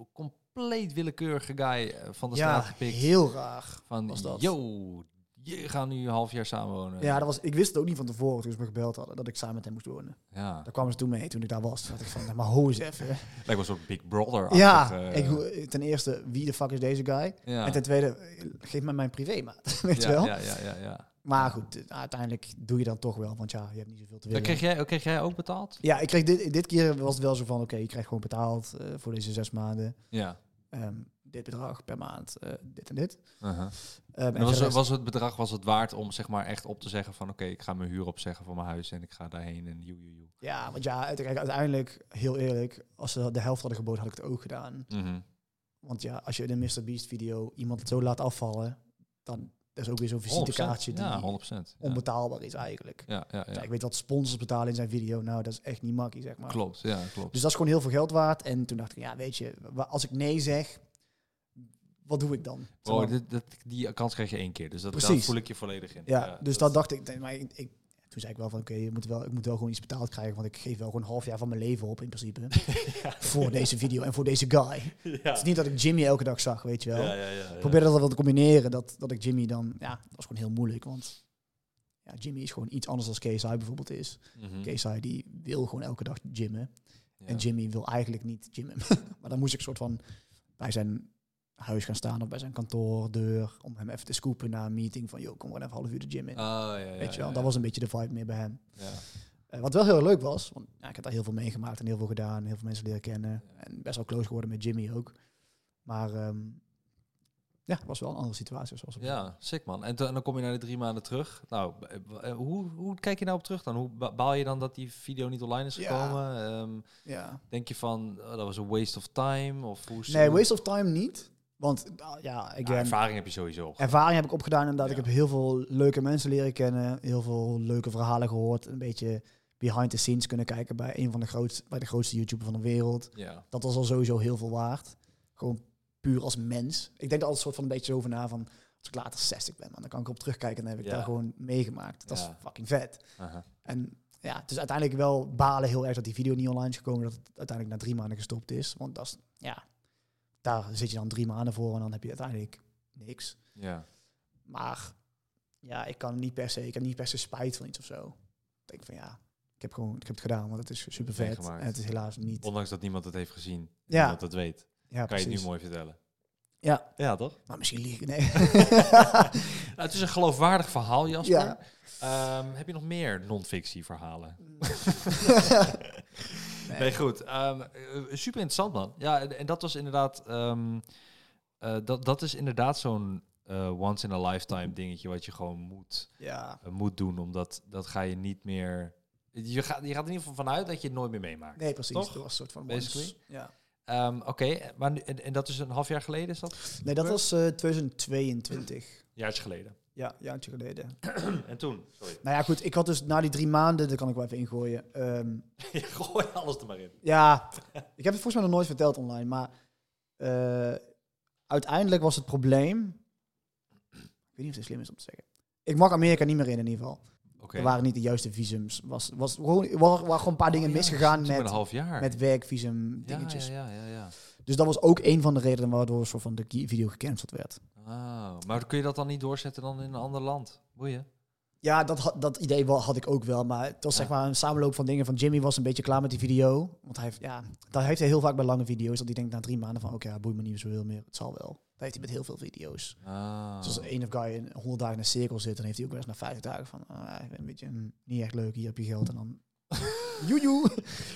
compleet willekeurige guy van de Ja, straat gepikt. heel raar Van, was dat. yo, je gaan nu een half jaar samenwonen. Ja, dat was, ik wist het ook niet van tevoren toen ze me gebeld hadden, dat ik samen met hem moest wonen. Ja. Daar kwamen ze toen mee, toen ik daar was. Toen dacht ik van, maar ho eens even. Lijkt wel een soort Big Brother. Ja, uh, ik, ten eerste, wie de fuck is deze guy? ja. En ten tweede, geef me mijn privémaat, weet ja, je wel? Ja, ja, ja, ja. Maar goed, uiteindelijk doe je dat toch wel, want ja, je hebt niet zoveel te willen. Kreeg jij, kreeg jij ook betaald? Ja, ik kreeg dit, dit keer was het wel zo van, oké, okay, je krijgt gewoon betaald uh, voor deze zes maanden. Ja. Um, dit bedrag per maand, uh, dit en dit. Uh-huh. Um, en was, rest... was het bedrag was het waard om zeg maar echt op te zeggen van oké, okay, ik ga mijn huur opzeggen van mijn huis en ik ga daarheen en joe, joe, joe. Ja, want ja, uiteindelijk, heel eerlijk, als ze de helft hadden geboden, had ik het ook gedaan. Mm-hmm. Want ja, als je in een mister Beast video iemand het zo laat afvallen, dan is ook weer zo'n visitekaartje die ja, honderd procent, ja. onbetaalbaar is eigenlijk. Ja, ja, ja. Ja, ik weet wat sponsors betalen in zijn video, nou dat is echt niet makkie, zeg maar. Klopt, ja, klopt. Dus dat is gewoon heel veel geld waard. En toen dacht ik, ja, weet je, als ik nee zeg, wat doe ik dan? Oh, dit, dit, die kans krijg je één keer, dus dat, Precies. dat voel ik je volledig in. Ja, ja dus dat, dat dacht ik. Maar ik, ik toen zei ik wel van, oké, okay, ik moet wel, ik moet wel gewoon iets betaald krijgen, want ik geef wel gewoon een half jaar van mijn leven op in principe ja. voor deze video en voor deze guy. Ja. Het is niet dat ik Jimmy elke dag zag, weet je wel. Ja, ja, ja, ja. Ik probeerde dat wel te combineren, dat, dat ik Jimmy dan, ja, dat was gewoon heel moeilijk, want ja, Jimmy is gewoon iets anders dan K S I bijvoorbeeld is. Mm-hmm. K S I die wil gewoon elke dag gymmen. Ja. En Jimmy wil eigenlijk niet gymmen. Maar dan moest ik soort van bij zijn huis gaan staan of bij zijn kantoor, deur, om hem even te scoopen na een meeting van, joh, kom gewoon even een half uur de gym in. Oh, ja, ja, weet je wel, ja, ja. dat was een beetje de vibe meer bij hem. Ja. Uh, wat wel heel leuk was, want ja, ik heb daar heel veel meegemaakt en heel veel gedaan, heel veel mensen leren kennen. Ja. En best wel close geworden met Jimmy ook. Maar um, ja, het was wel een andere situatie. Zoals ja, sick man. En, to- en dan kom je naar de drie maanden terug. Nou, uh, hoe, hoe kijk je nou op terug dan? Hoe ba- baal je dan dat die video niet online is gekomen? Ja. Um, ja. Denk je van, oh, dat was een waste of time? Of hoe nee, waste of time niet. Want uh, ja, ik ah, ervaring heb je sowieso opgedaan. Ervaring heb ik opgedaan inderdaad. Ja. Ik heb heel veel leuke mensen leren kennen. Heel veel leuke verhalen gehoord. Een beetje behind the scenes kunnen kijken bij een van de grootste, bij de grootste YouTuber van de wereld. Ja. Dat was al sowieso heel veel waard. Gewoon puur als mens. Ik denk er altijd soort van een beetje over na van, als ik later zestig ben, man, dan kan ik op terugkijken en dan heb ik ja. daar gewoon meegemaakt. Dat ja. is fucking vet. Uh-huh. En ja, het is uiteindelijk wel balen heel erg dat die video niet online is gekomen, dat het uiteindelijk na drie maanden gestopt is. Want dat is, ja, daar zit je dan drie maanden voor en dan heb je uiteindelijk niks. Ja. Maar ja, ik kan niet per se, ik heb niet per se spijt van iets of zo. Ik denk van ja, ik heb gewoon, ik heb het gedaan, want het is super vet. En het is helaas niet. Ondanks dat niemand het heeft gezien, ja. niemand het weet. Ja, kan precies. je het nu mooi vertellen. Ja. Ja, toch? Maar misschien lieg ik, nee. nou, het is een geloofwaardig verhaal, Jasper. Ja. Um, heb je nog meer non-fictie verhalen? nee. nee, goed. Um, super interessant, man. Ja, en, en dat was inderdaad... Um, uh, dat, dat is inderdaad zo'n uh, once in a lifetime dingetje wat je gewoon moet, ja. uh, moet doen. Omdat dat ga je niet meer... Je gaat, je gaat er in ieder geval vanuit dat je het nooit meer meemaakt. Nee, precies. Toch? Dat was een soort van basically. Once. Ja. Um, Oké, okay, maar nu, en, en dat is een half jaar geleden, is dat? Nee, dat was uh, twintig tweeëntwintig. Jaartje geleden. Ja, jaartje geleden. En toen? Sorry. Nou ja, goed. Ik had dus na die drie maanden, daar kan ik wel even ingooien. Um, Gooi alles er maar in. Ja, ik heb het volgens mij nog nooit verteld online, maar uh, uiteindelijk was het probleem... Ik weet niet of het slim is om te zeggen. Ik mag Amerika niet meer in, in ieder geval. Okay. Er waren niet de juiste visums. Was, was gewoon, er waren gewoon een paar dingen oh, ja, misgegaan met, een half jaar. met werkvisum dingetjes. Ja, ja, ja, ja, ja. Dus dat was ook een van de redenen waardoor soort van de video gecanceld werd. Oh, maar kun je dat dan niet doorzetten dan in een ander land? Boeien. Ja, dat, dat idee had ik ook wel. Maar het was ja. zeg maar een samenloop van dingen. Van Jimmy was een beetje klaar met die video. Want hij heeft, ja, dat heeft hij heel vaak bij lange video's. Dat hij denkt na drie maanden van, oké, okay, boeit me niet zo heel meer. Het zal wel. Dat heeft hij met heel veel video's. Oh. Dus als een of guy in honderd dagen in een cirkel zit, dan heeft hij ook wel eens na vijftig dagen van, ah, ik ben een beetje mm, niet echt leuk. Hier heb je geld en dan... Joejoe.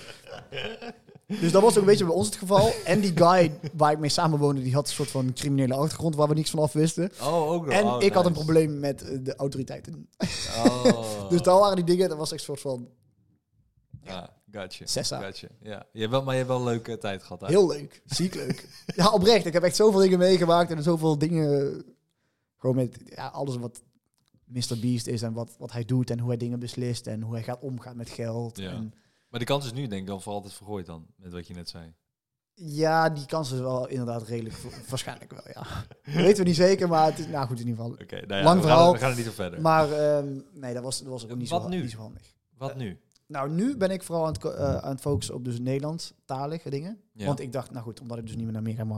Dus dat was ook een beetje bij ons het geval. En die guy waar ik mee samenwoonde, die had een soort van criminele achtergrond waar we niks van af wisten. Oh, ook nog. En oh, ik nice. had een probleem met uh, de autoriteiten. Oh. Dus daar waren die dingen, dat was echt een soort van... Ja, gotcha. Sessa. Gotcha. Ja. Je hebt wel, maar je hebt wel een leuke tijd gehad. Hè? Heel leuk. Ziek leuk. Ja, oprecht. Ik heb echt zoveel dingen meegemaakt en zoveel dingen... Gewoon met ja, alles wat mister Beast is en wat, wat hij doet en hoe hij dingen beslist en hoe hij gaat omgaan met geld. Ja. En, maar die kans is nu denk ik dan voor altijd vergooid dan, met wat je net zei. Ja, die kans is wel inderdaad redelijk, waarschijnlijk wel, ja. Dat weten we niet zeker, maar het is, nou goed, in ieder geval. Okay, nou ja, lang we verhaal. Gaan, we gaan er niet op verder. Maar um, nee, dat was, dat was ook niet, wat zo, nu? niet zo handig. Wat uh, nu? Nou, nu ben ik vooral aan het, uh, aan het focussen op dus Nederlandstalige dingen. Ja. Want ik dacht, nou goed, omdat ik dus niet meer naar Amerika mag,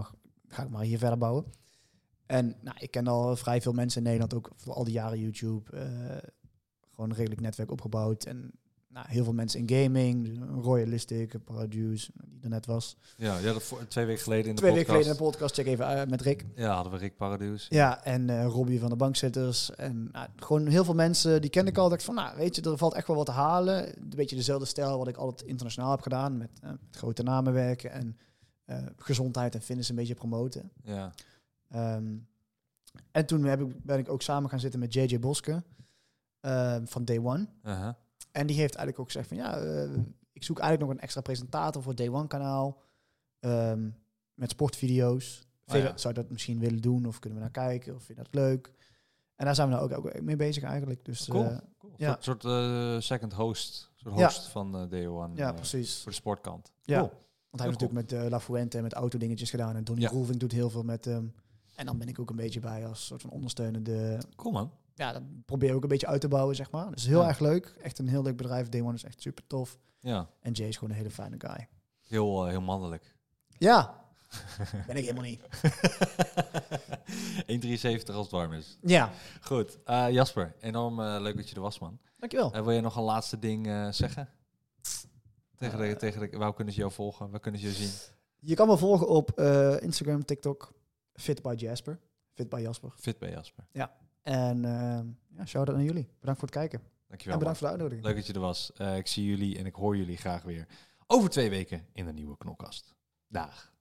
ga ik maar hier verder bouwen. En nou, ik ken al vrij veel mensen in Nederland, ook voor al die jaren YouTube. Uh, gewoon een redelijk netwerk opgebouwd. En nou, heel veel mensen in gaming. Royalistic, Paraduce, die er net was. Ja, ja dat voor, twee weken geleden in de twee podcast. Twee weken geleden in de podcast, check even uh, met Rick. Ja, hadden we Rick Paraduce. Ja, en uh, Robbie van de Bankzitters. En uh, gewoon heel veel mensen, die kende ik al. Dacht van, nou, weet je, er valt echt wel wat te halen. Een beetje dezelfde stijl wat ik altijd internationaal heb gedaan. Met, uh, met grote namen werken en uh, gezondheid en fitness een beetje promoten. Ja. Um, en toen heb ik, ben ik ook samen gaan zitten met J J Boske uh, van Day One. Uh-huh. En die heeft eigenlijk ook gezegd van ja, uh, ik zoek eigenlijk nog een extra presentator voor het Day One kanaal. Um, met sportvideo's. Oh, ja. Zou je dat misschien willen doen of kunnen we naar kijken of vind je dat leuk? En daar zijn we nou ook, ook mee bezig eigenlijk. Dus, cool. Uh, cool. Ja. Een soort uh, second host. Een soort host ja. van uh, Day One. Ja, uh, precies. Voor de sportkant. Ja. Cool. Want hij heeft cool. natuurlijk met uh, La Fuente en met autodingetjes gedaan. En Donny ja. Grooving doet heel veel met hem. Um, en dan ben ik ook een beetje bij als soort van ondersteunende... Cool man. Ja, dat probeer ik ook een beetje uit te bouwen, zeg maar. Dus heel ja. erg leuk. Echt een heel leuk bedrijf. Day One is echt super tof. Ja. En Jay is gewoon een hele fijne guy. Heel, uh, heel mannelijk. Ja. Ben ik helemaal niet. één drieënzeventig als het warm is. Ja. Goed. Uh, Jasper, enorm uh, leuk dat je er was, man. Dankjewel. Uh, wil je nog een laatste ding uh, zeggen? Tegen de, uh, tegen de, waar kunnen ze jou volgen? Waar kunnen ze je zien? Je kan me volgen op uh, Instagram, TikTok. Fit by Jasper. Fit by Jasper. Fit by Jasper. Ja. En uh, ja, shout-out naar jullie. Bedankt voor het kijken. Dankjewel. En bedankt man. voor de uitnodiging. Leuk dat je er was. Uh, ik zie jullie en ik hoor jullie graag weer over twee weken in de nieuwe Knolkast. Dag.